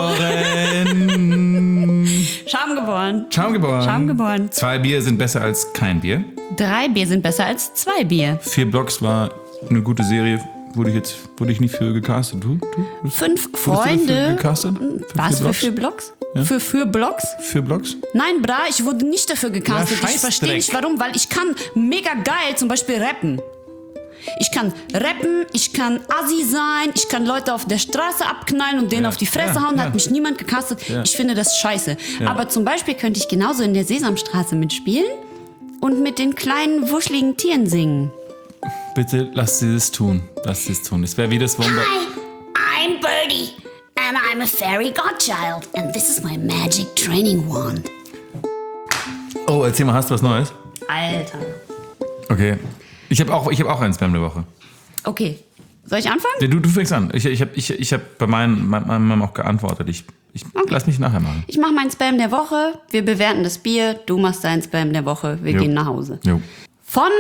geboren. Schaum geboren. Schaum geboren. Schaum geboren. Zwei Bier sind besser als kein Bier. Drei Bier sind besser als zwei Bier. Vier Blocks war eine gute Serie. Wurde ich jetzt wurde ich nicht für gecastet. Du? du? Fünf Wurdest du Freunde. dafür gecastet? Für Was vier für Blocks? vier Blocks? Für vier Blocks? Vier Blocks? Nein, bra, ich wurde nicht dafür gecastet. Ja, ich verstehe Scheißdreck. nicht warum, weil ich kann mega geil zum Beispiel rappen. Ich kann rappen, ich kann assi sein, ich kann Leute auf der Straße abknallen und denen Ja, auf die Fresse ja, hauen, ja. hat mich niemand gecastet. Ja. Ich finde das scheiße. Ja. Aber zum Beispiel könnte ich genauso in der Sesamstraße mitspielen und mit den kleinen, wuscheligen Tieren singen. Bitte lass sie das tun. Lass sie es tun. Es wäre wie das Wunder. Hi, I'm Birdie, and I'm a fairy godchild, and this is my magic training wand. Oh, erzähl mal, hast du was Neues? Alter. Okay. Ich habe auch, ich hab auch einen Spam der Woche. Okay, soll ich anfangen? Ja, du, du fängst an. Ich, ich habe ich, ich hab bei meinen, meinem meinem auch geantwortet. Ich, ich Okay. lass mich nachher machen. Ich mache meinen Spam der Woche, wir bewerten das Bier, du machst deinen Spam der Woche, wir Jo. gehen nach Hause. Jo. Von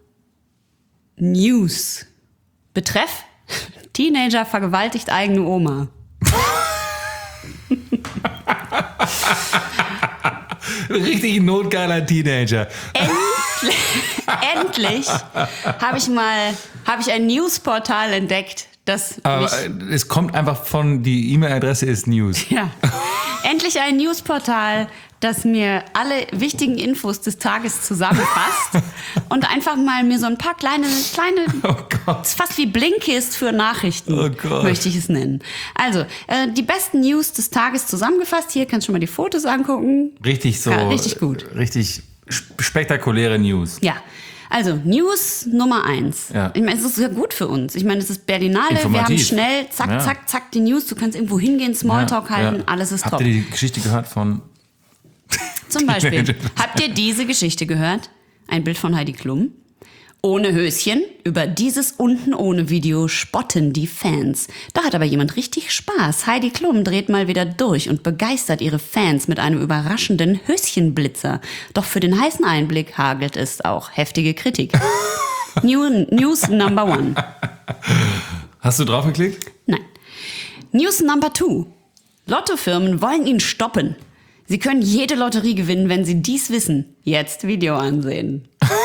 News. Betreff: Teenager vergewaltigt eigene Oma. Richtig notgeiler Teenager. Endlich, endlich habe ich mal habe ich ein Newsportal entdeckt, das Aber mich, äh, es kommt einfach von, die E-Mail-Adresse ist News. ja, endlich ein Newsportal, das mir alle wichtigen Infos des Tages zusammenfasst und einfach mal mir so ein paar kleine kleine Oh Gott. ist fast wie Blinkist für Nachrichten, Oh Gott. möchte ich es nennen. Also, äh, die besten News des Tages zusammengefasst. Hier kannst du schon mal die Fotos angucken. Richtig so. Ja, richtig gut. Richtig sp- spektakuläre News. Ja, also News Nummer eins. Ja. Ich meine, es ist sehr gut für uns. Ich meine, es ist Berlinale, wir haben Informativ. schnell, zack, Ja. zack, zack, die News. Du kannst irgendwo hingehen, Smalltalk Ja, halten, ja. alles ist Habt top. ihr die Geschichte gehört von... Zum Beispiel, habt ihr diese Geschichte gehört? Ein Bild von Heidi Klum. Ohne Höschen, über dieses unten ohne Video spotten die Fans. Da hat aber jemand richtig Spaß. Heidi Klum dreht mal wieder durch und begeistert ihre Fans mit einem überraschenden Höschenblitzer. Doch für den heißen Einblick hagelt es auch heftige Kritik. New, News number one. Hast du draufgeklickt? Nein. News number two. Lottofirmen wollen ihn stoppen. Sie können jede Lotterie gewinnen, wenn sie dies wissen. Jetzt Video ansehen.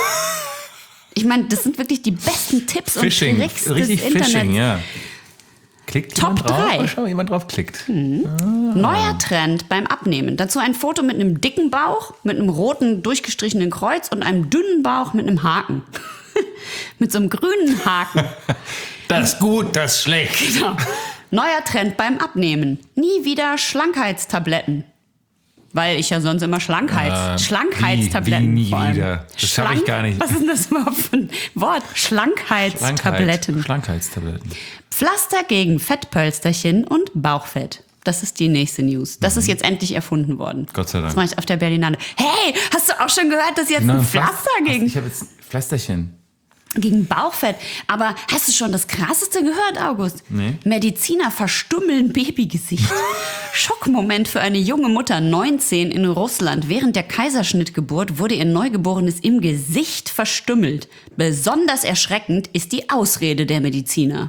Ich meine, das sind wirklich die besten Tipps Phishing. und Tricks des Richtig Internets. Phishing, ja. Klickt Top jemand drauf? drei. Oh, schau mal, jemand drauf klickt. Neuer Trend beim Abnehmen. Dazu ein Foto mit einem dicken Bauch, mit einem roten durchgestrichenen Kreuz und einem dünnen Bauch mit einem Haken. Mit so einem grünen Haken. Das ist gut, das ist schlecht. Genau. Neuer Trend beim Abnehmen. Nie wieder Schlankheitstabletten. Weil ich ja sonst immer Schlankheits, Äh, Schlankheitstabletten wie- wie nie vor allem. wieder? Das schaff ich gar nicht. Was ist denn das überhaupt für ein Wort? Schlankheitstabletten. Schlankheitstabletten. Pflaster gegen Fettpölsterchen und Bauchfett. Das ist die nächste News. Das ist jetzt endlich erfunden worden. Gott sei Dank. Das mache ich auf der Berlinale. Hey, hast du auch schon gehört, dass jetzt ein Pflaster gegen, Ich habe jetzt Pflasterchen. gegen Bauchfett. Aber hast du schon das Krasseste gehört, August? Nee. Mediziner verstümmeln Babygesicht. Schockmoment für eine junge Mutter, neunzehn, in Russland. Während der Kaiserschnittgeburt wurde ihr Neugeborenes im Gesicht verstümmelt. Besonders erschreckend ist die Ausrede der Mediziner.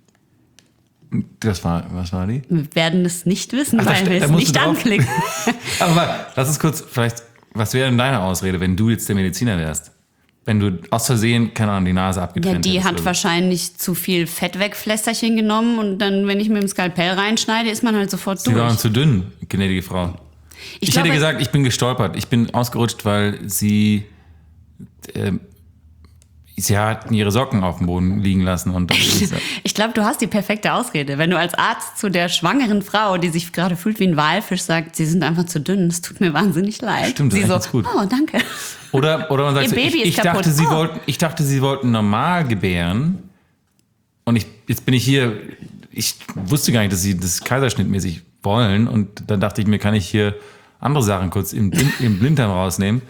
Das war, was war die? Wir werden es nicht wissen, Ach, da weil ste- wir da es musst du nicht drauf. anklicken. Aber lass uns kurz, vielleicht, was wäre denn deine Ausrede, wenn du jetzt der Mediziner wärst? Wenn du aus Versehen, keine Ahnung, die Nase Ja, abgetrennt die hättest hat oder so. wahrscheinlich zu viel Fettwegpflästerchen genommen und dann, wenn ich mit dem Skalpell reinschneide, ist man halt sofort Sie waren durch. zu dünn, gnädige Frau. Ich Ich, glaube- hätte gesagt, ich bin gestolpert. Ich bin ausgerutscht, weil sie, äh, sie hatten ihre Socken auf dem Boden liegen lassen. Und dann ist, Ich glaube, du hast die perfekte Ausrede. Wenn du als Arzt zu der schwangeren Frau, die sich gerade fühlt wie ein Walfisch, sagt, sie sind einfach zu dünn, es tut mir wahnsinnig leid. Stimmt, das sie ist so, echt gut. oh, danke. oder, oder man sagt, Ihr so, Baby ich, ist ich, kaputt. dachte, sie Oh. wollten, ich dachte, sie wollten normal gebären. Und ich, jetzt bin ich hier, ich wusste gar nicht, dass sie das Kaiserschnittmäßig wollen. Und dann dachte ich mir, kann ich hier andere Sachen kurz im, Blind, im Blinddarm rausnehmen.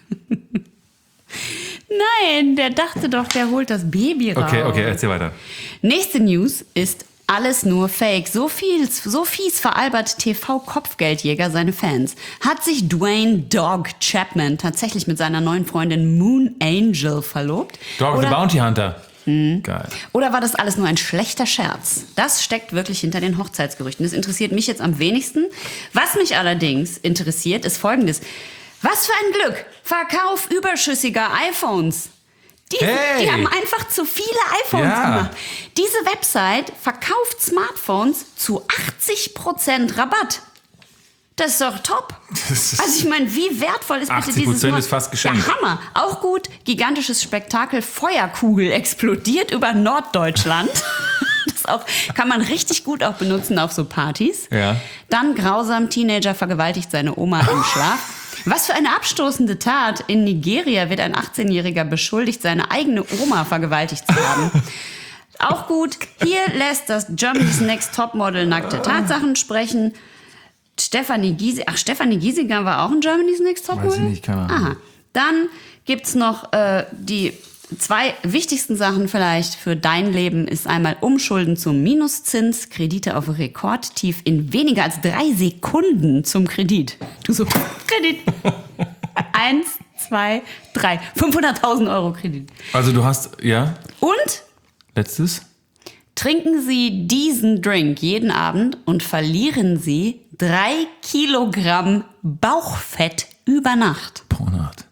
Nein, der dachte doch, der holt das Baby raus. Okay, okay, erzähl weiter. Nächste News ist alles nur Fake. So viel, so fies veralbert T V-Kopfgeldjäger seine Fans. Hat sich Dwayne Dog Chapman tatsächlich mit seiner neuen Freundin Moon Angel verlobt? Dog the Oder, Hm. Bounty Hunter. Geil. oder war das alles nur ein schlechter Scherz? Das steckt wirklich hinter den Hochzeitsgerüchten. Das interessiert mich jetzt am wenigsten. Was mich allerdings interessiert, ist Folgendes. Was für ein Glück! Verkauf überschüssiger iPhones. Die, Hey! die haben einfach zu viele iPhones Ja. gemacht. Diese Website verkauft Smartphones zu achtzig Prozent Rabatt. Das ist doch top. Das ist Also ich meine, wie wertvoll ist bitte achtzig dieses Prozent Wort? ist fast geschenkt. Ja, Hammer. Auch gut, gigantisches Spektakel, Feuerkugel explodiert über Norddeutschland. Das auch, kann man richtig gut auch benutzen auf so Partys. Ja. Dann grausam, Teenager vergewaltigt seine Oma im Schlaf. Was für eine abstoßende Tat. In Nigeria wird ein achtzehnjähriger beschuldigt, seine eigene Oma vergewaltigt zu haben. Auch gut, hier lässt das Germany's Next Topmodel nackte Tatsachen sprechen. Stefanie Giesinger, ach, Stefanie Giesinger war auch in Germany's Next Topmodel? Weiß ich nicht, keine Ahnung. Aha. Dann gibt's noch äh, die zwei wichtigsten Sachen vielleicht für dein Leben ist einmal Umschulden zum Minuszins, Kredite auf Rekordtief in weniger als drei Sekunden zum Kredit. Du so, Kredit. Eins, zwei, drei. fünfhunderttausend Euro Kredit. Also du hast, ja, Und letztes? trinken Sie diesen Drink jeden Abend und verlieren Sie drei Kilogramm Bauchfett über Nacht. Pro Nacht.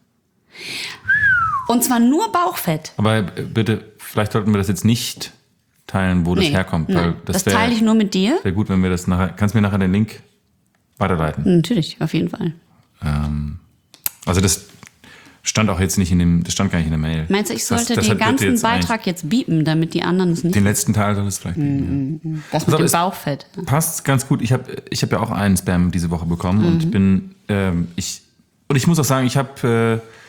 Und zwar nur Bauchfett. Aber bitte, vielleicht sollten wir das jetzt nicht teilen, wo das Nee, herkommt. nein. Weil Das, wär, teile ich nur mit dir. Wäre gut, wenn wir das nachher. Kannst du mir nachher den Link weiterleiten? Natürlich, auf jeden Fall. Ähm, also das stand auch jetzt nicht in dem, das stand gar nicht in der Mail. Meinst du, ich sollte das, den deshalb wird ganzen jetzt Beitrag jetzt biepen, damit die anderen es nicht... Den letzten Teil soll es vielleicht bieten. Ja. Das Also mit dem es Bauchfett. Passt ganz gut. Ich habe ich hab ja auch einen Spam diese Woche bekommen und ich bin, ähm, ich, und ich muss auch sagen, ich habe, äh,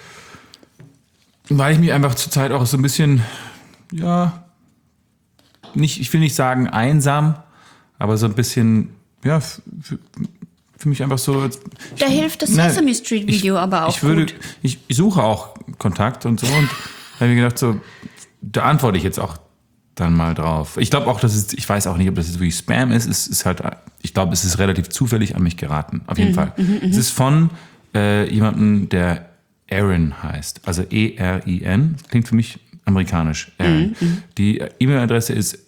weil ich mich einfach zurzeit auch so ein bisschen, ja, nicht, ich will nicht sagen einsam, aber so ein bisschen, ja, für, für mich einfach so. Da ich, hilft das na, Sesame Street Video ich, aber auch ich würde, gut. Ich, ich suche auch Kontakt und so und da habe ich gedacht, so, da antworte ich jetzt auch dann mal drauf. Ich glaube auch, dass es, ich weiß auch nicht, ob das jetzt wirklich Spam ist. Es ist halt, ich glaube, es ist relativ zufällig an mich geraten. Auf jeden Mhm, Fall. Es ist von äh, jemandem, der Aaron heißt. Also E R I N. Klingt für mich amerikanisch. Aaron. Mhm, Die E-Mail-Adresse ist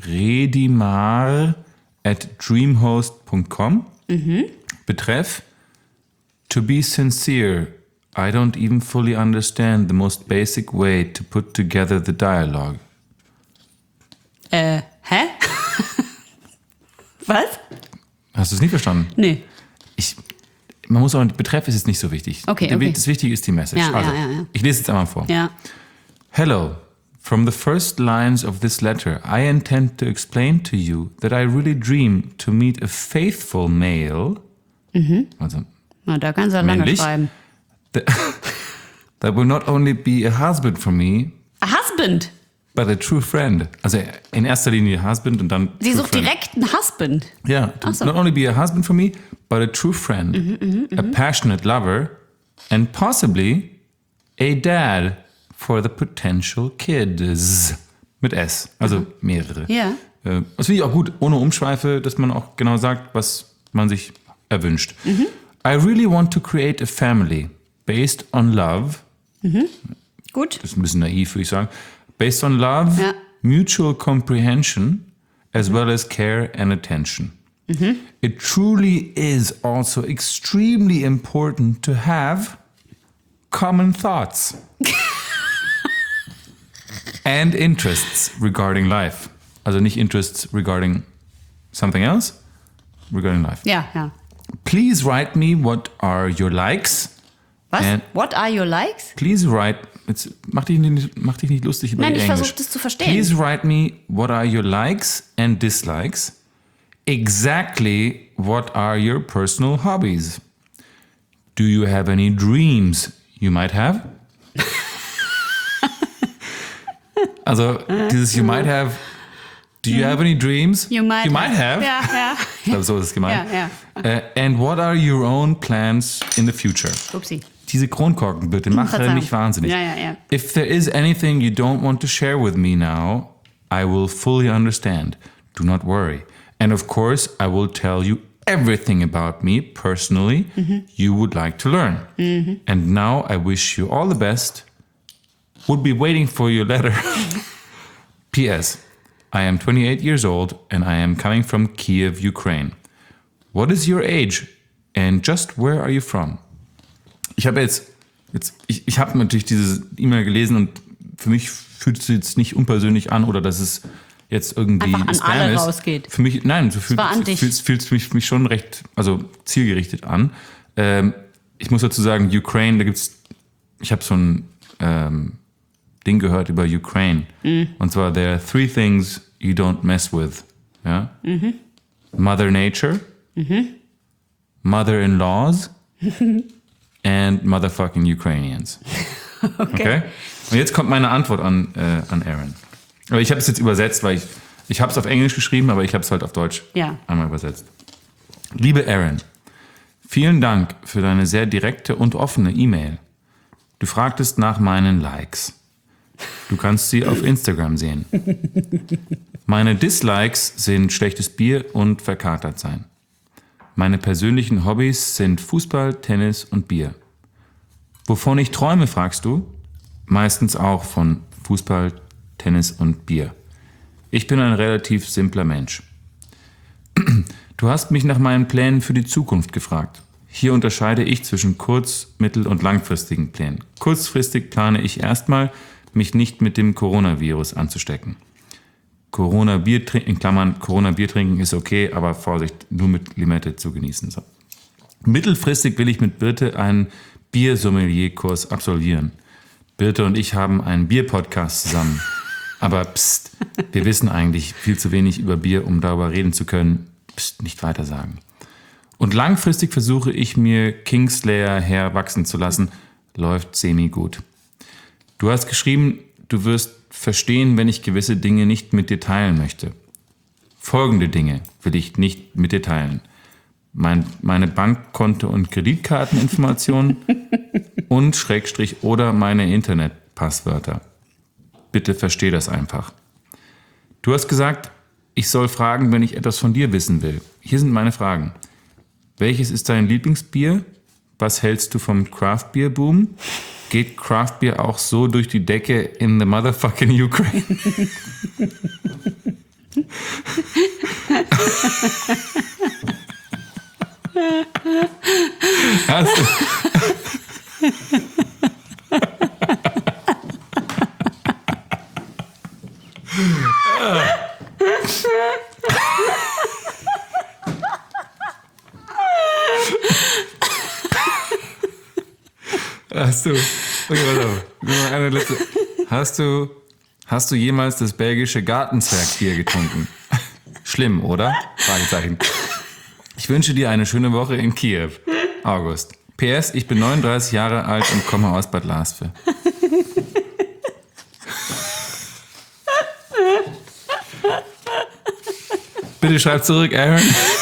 redimar at dreamhost punkt com. Mhm. Betreff: To be sincere, I don't even fully understand the most basic way to put together the dialogue. Äh, hä? Was? Hast du es nicht verstanden? Nee. Ich, man muss auch, Betreff ist jetzt nicht so wichtig. Okay, okay. Das Wichtige ist die Message. Ja, also, ja, ja, ja. ich lese jetzt einmal vor. Ja. Hello. From the first lines of this letter, I intend to explain to you that I really dream to meet a faithful male, also Na, da kannst du ja lange männlich, schreiben. that, that will not only be a husband for me, A Husband. but a true friend. Also in erster Linie Husband und dann Sie true sucht friend. direkt einen Husband. Ja, to Ach so. not only be a husband for me, but a true friend, Mhm, a passionate lover, and possibly a dad for the potential kids. Mit S, also mehrere. Ja. Äh, Das finde ich auch gut, ohne Umschweife, dass man auch genau sagt, was man sich erwünscht. Mhm. I really want to create a family based on love. Gut. Das ist ein bisschen naiv, würde ich sagen. Based on love, Ja. mutual comprehension, as well as care and attention. It truly is also extremely important to have common thoughts and interests regarding life. Also nicht interests regarding something else, regarding life. Ja, ja. Please write me what are your likes. Was? And What are your likes? please write, jetzt mach dich nicht, mach dich nicht lustig über Nein, die ich Englisch. versuche das zu verstehen. Please write me what are your likes and dislikes. Exactly what are your personal hobbies? Do you have any dreams you might have? Also dieses you might have, do you have any dreams You might, you might have? Ja, ja. Ich glaube, so ist es gemeint. Ja, Uh, and what are your own plans in the future? Upsi. Diese Kronkorken bitte, mach Verzeihung. mich wahnsinnig. Ja, ja, ja. If there is anything you don't want to share with me now, I will fully understand. Do not worry. And of course, I will tell you everything about me personally you would like to learn. And now I wish you all the best. Would be waiting for your letter. P S. I am twenty-eight years old and I am coming from Kiev, Ukraine. What is your age? And just where are you from? Ich habe jetzt, jetzt ich, ich habe natürlich diese E-Mail gelesen und für mich fühlt es sich jetzt nicht unpersönlich an oder dass es jetzt irgendwie einfach an Spam alle ist. rausgeht. Für mich, nein, so fühlt war an dich. es fühlt mich, mich schon recht, also zielgerichtet an. Ähm, ich muss dazu sagen, Ukraine, da gibt's, ich habe so ein ähm, Ding gehört über Ukraine. Mhm. Und zwar, there are three things you don't mess with. Ja? Mhm. Mother Nature, mhm. Mother-in-laws and motherfucking Ukrainians. Okay. Okay? Und jetzt kommt meine Antwort an, äh, an Aaron. Aber ich habe es jetzt übersetzt, weil ich, ich habe es auf Englisch geschrieben, aber ich habe es halt auf Deutsch ja. einmal übersetzt. Liebe Aaron, vielen Dank für deine sehr direkte und offene E-Mail. Du fragtest nach meinen Likes. Du kannst sie auf Instagram sehen. Meine Dislikes sind schlechtes Bier und verkatert sein. Meine persönlichen Hobbys sind Fußball, Tennis und Bier. Wovon ich träume, fragst du? Meistens auch von Fußball, Tennis und Bier. Ich bin ein relativ simpler Mensch. Du hast mich nach meinen Plänen für die Zukunft gefragt. Hier unterscheide ich zwischen kurz-, mittel- und langfristigen Plänen. Kurzfristig plane ich erstmal, mich nicht mit dem Coronavirus anzustecken. Corona-Bier trinken, in Klammern, Corona-Bier trinken ist okay, aber Vorsicht, nur mit Limette zu genießen. So. Mittelfristig will ich mit Birte einen Biersommelier-Kurs absolvieren. Birte und ich haben einen Bier-Podcast zusammen. Aber pst, wir wissen eigentlich viel zu wenig über Bier, um darüber reden zu können. Pst, nicht weiter sagen. Und langfristig versuche ich mir Kingslayer herwachsen zu lassen. Läuft semi-gut. Du hast geschrieben, du wirst verstehen, wenn ich gewisse Dinge nicht mit dir teilen möchte. Folgende Dinge will ich nicht mit dir teilen. Mein, meine Bankkonto- und Kreditkarteninformationen und Schrägstrich oder meine Internetpasswörter. Bitte versteh das einfach. Du hast gesagt, ich soll fragen, wenn ich etwas von dir wissen will. Hier sind meine Fragen. Welches ist dein Lieblingsbier? Was hältst du vom Craft-Bier-Boom? Geht Craft-Bier auch so durch die Decke in the motherfucking Ukraine? Hast du... Hast du, okay, warte auf. Nur eine letzte. Hast du, hast du jemals das belgische Gartenzwergbier getrunken? Schlimm, oder? Fragezeichen. Ich wünsche dir eine schöne Woche in Kiew. August. P S, ich bin neununddreißig Jahre alt und komme aus Bad Lasve. Bitte schreib zurück, Aaron.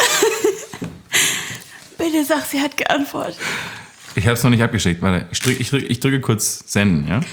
Bitte sag, sie hat geantwortet. Ich habe es noch nicht abgeschickt. Warte, ich drücke ich drück, ich drücke kurz Senden, ja?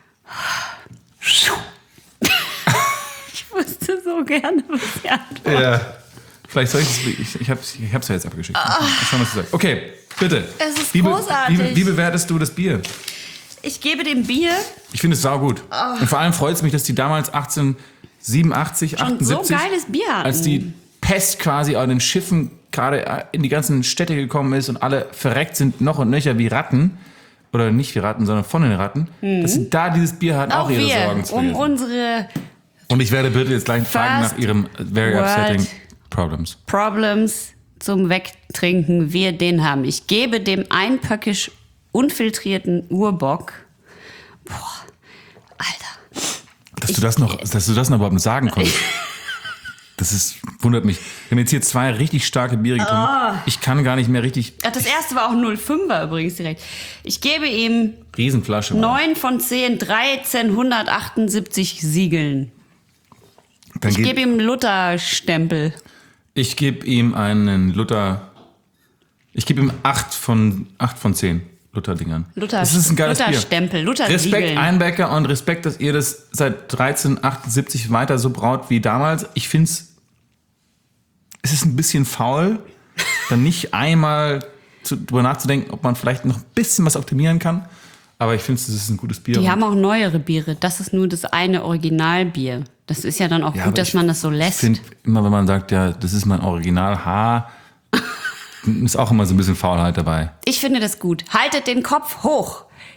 Ich wusste so gerne, was sie antwortet. Ja. Vielleicht soll ich es. Ich, ich habe es ich hab's ja jetzt abgeschickt. Mal schauen, was du sagst. Okay, bitte. Es ist wie, großartig. Wie, wie bewertest du das Bier? Ich gebe dem Bier Ich finde es saugut. Oh. Und vor allem freut es mich, dass die damals achtzehnhundertsiebenundachtzig, schon achtundsiebzig, so geiles Bier hatten. als die Pest quasi auf den Schiffen gerade in die ganzen Städte gekommen ist und alle verreckt sind, noch und nöcher wie Ratten. Oder nicht wie Ratten, sondern von den Ratten. Mhm. Dass sie da dieses Bier hatten, auch, auch ihre wir, Sorgen zu um lösen. unsere Und ich werde bitte jetzt gleich fragen nach ihrem very upsetting Problems. Problems zum Wegtrinken, wir den haben. Ich gebe dem einpöckisch unfiltrierten Urbock. Boah, Alter. Dass ich, du das noch, dass du das noch überhaupt sagen konntest. Das ist, wundert mich. Wir haben jetzt hier zwei richtig starke Biere getrunken. Oh. Ich kann gar nicht mehr richtig... Ach, das erste war auch null Komma fünfer übrigens direkt. Ich gebe ihm... Riesenflasche. neun von zehn, dreizehnhundertachtundsiebzig Siegeln. Dann ich gebe ihm einen Luther-Stempel. Ich gebe ihm einen Luther... Ich gebe ihm acht von zehn Luther-Dingern. Luther, das ist ein geiles Luther-Stempel, Luther-Siegeln. Respekt, Einbecker, und Respekt, dass ihr das seit dreizehnhundertachtundsiebzig weiter so braut wie damals. Ich finde es... Es ist ein bisschen faul, dann nicht einmal zu, drüber nachzudenken, ob man vielleicht noch ein bisschen was optimieren kann. Aber ich finde, es ist ein gutes Bier. Die haben auch neuere Biere. Das ist nur das eine Originalbier. Das ist ja dann auch ja, gut, dass ich, man das so lässt. Ich finde immer, wenn man sagt, ja, das ist mein Original H, ist auch immer so ein bisschen Faulheit dabei. Ich finde das gut. Haltet den Kopf hoch.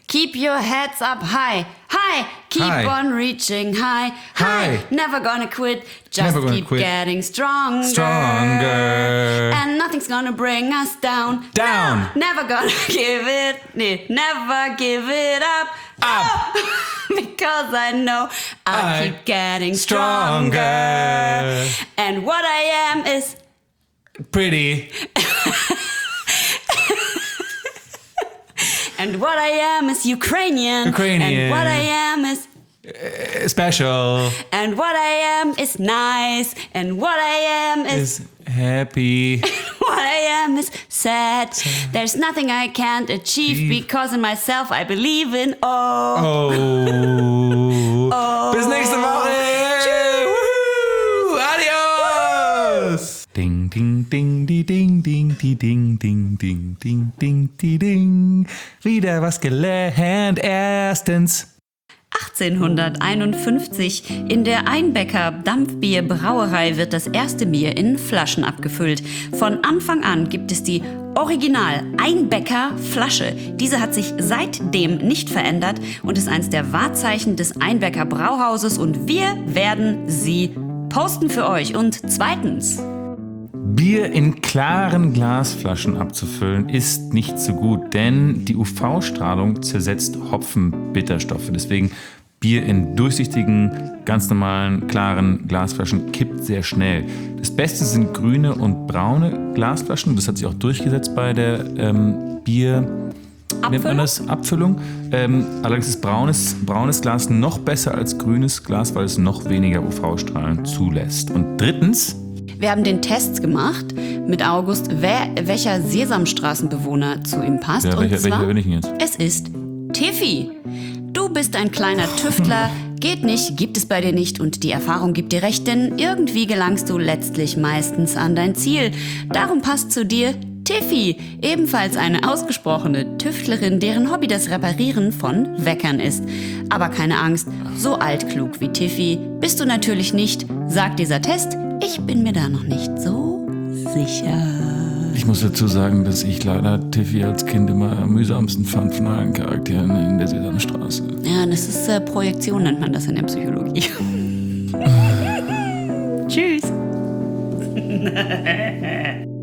Keep your heads up high. High. Keep High. on reaching high. High. Never gonna quit. Just Never gonna keep quit. getting stronger. Stronger. And nothing's gonna bring us down. Down. No, never gonna give it. Nee, never give it up. Up. Oh, because I know I'll I keep getting stronger. stronger. And what I am is Pretty. And what I am is Ukrainian. Ukrainian. And what I am is Special. And what I am is nice. And what I am is Is happy. what I am is sad. There's nothing I can't achieve Achieve. because in myself I believe in oh. Oh. Bis nächste Woche. Woohoo. Adios. Ding, ding, ding, die, ding, ding, die, ding, ding, ding, ding, ding, die, ding. Wieder was gelernt. Erstens. achtzehnhunderteinundfünfzig. In der Einbecker Dampfbierbrauerei wird das erste Bier in Flaschen abgefüllt. Von Anfang an gibt es die Original Einbecker Flasche. Diese hat sich seitdem nicht verändert und ist eines der Wahrzeichen des Einbecker Brauhauses und wir werden sie posten für euch. Und zweitens. Bier in klaren Glasflaschen abzufüllen ist nicht so gut, denn die U V-Strahlung zersetzt Hopfenbitterstoffe. Deswegen Bier in durchsichtigen, ganz normalen, klaren Glasflaschen kippt sehr schnell. Das Beste sind grüne und braune Glasflaschen. Das hat sich auch durchgesetzt bei der ähm, Bier... Wie nennt man das? Abfüllung. Ähm, allerdings ist braunes, braunes Glas noch besser als grünes Glas, weil es noch weniger U V-Strahlen zulässt. Und drittens... Wir haben den Test gemacht mit August, wer, welcher Sesamstraßenbewohner zu ihm passt. Ja, und welcher, zwar, welcher bin ich denn jetzt? es ist Tiffy. Du bist ein kleiner Tüftler, geht nicht, gibt es bei dir nicht und die Erfahrung gibt dir recht, denn irgendwie gelangst du letztlich meistens an dein Ziel. Darum passt zu dir Tiffy, ebenfalls eine ausgesprochene Tüftlerin, deren Hobby das Reparieren von Weckern ist. Aber keine Angst, so altklug wie Tiffy bist du natürlich nicht, sagt dieser Test. Ich bin mir da noch nicht so sicher. Ich muss dazu sagen, dass ich leider Tiffy als Kind immer am mühsamsten fand von allen Charakteren in der Sesamstraße. Ja, das ist äh, Projektion, nennt man das in der Psychologie. Tschüss.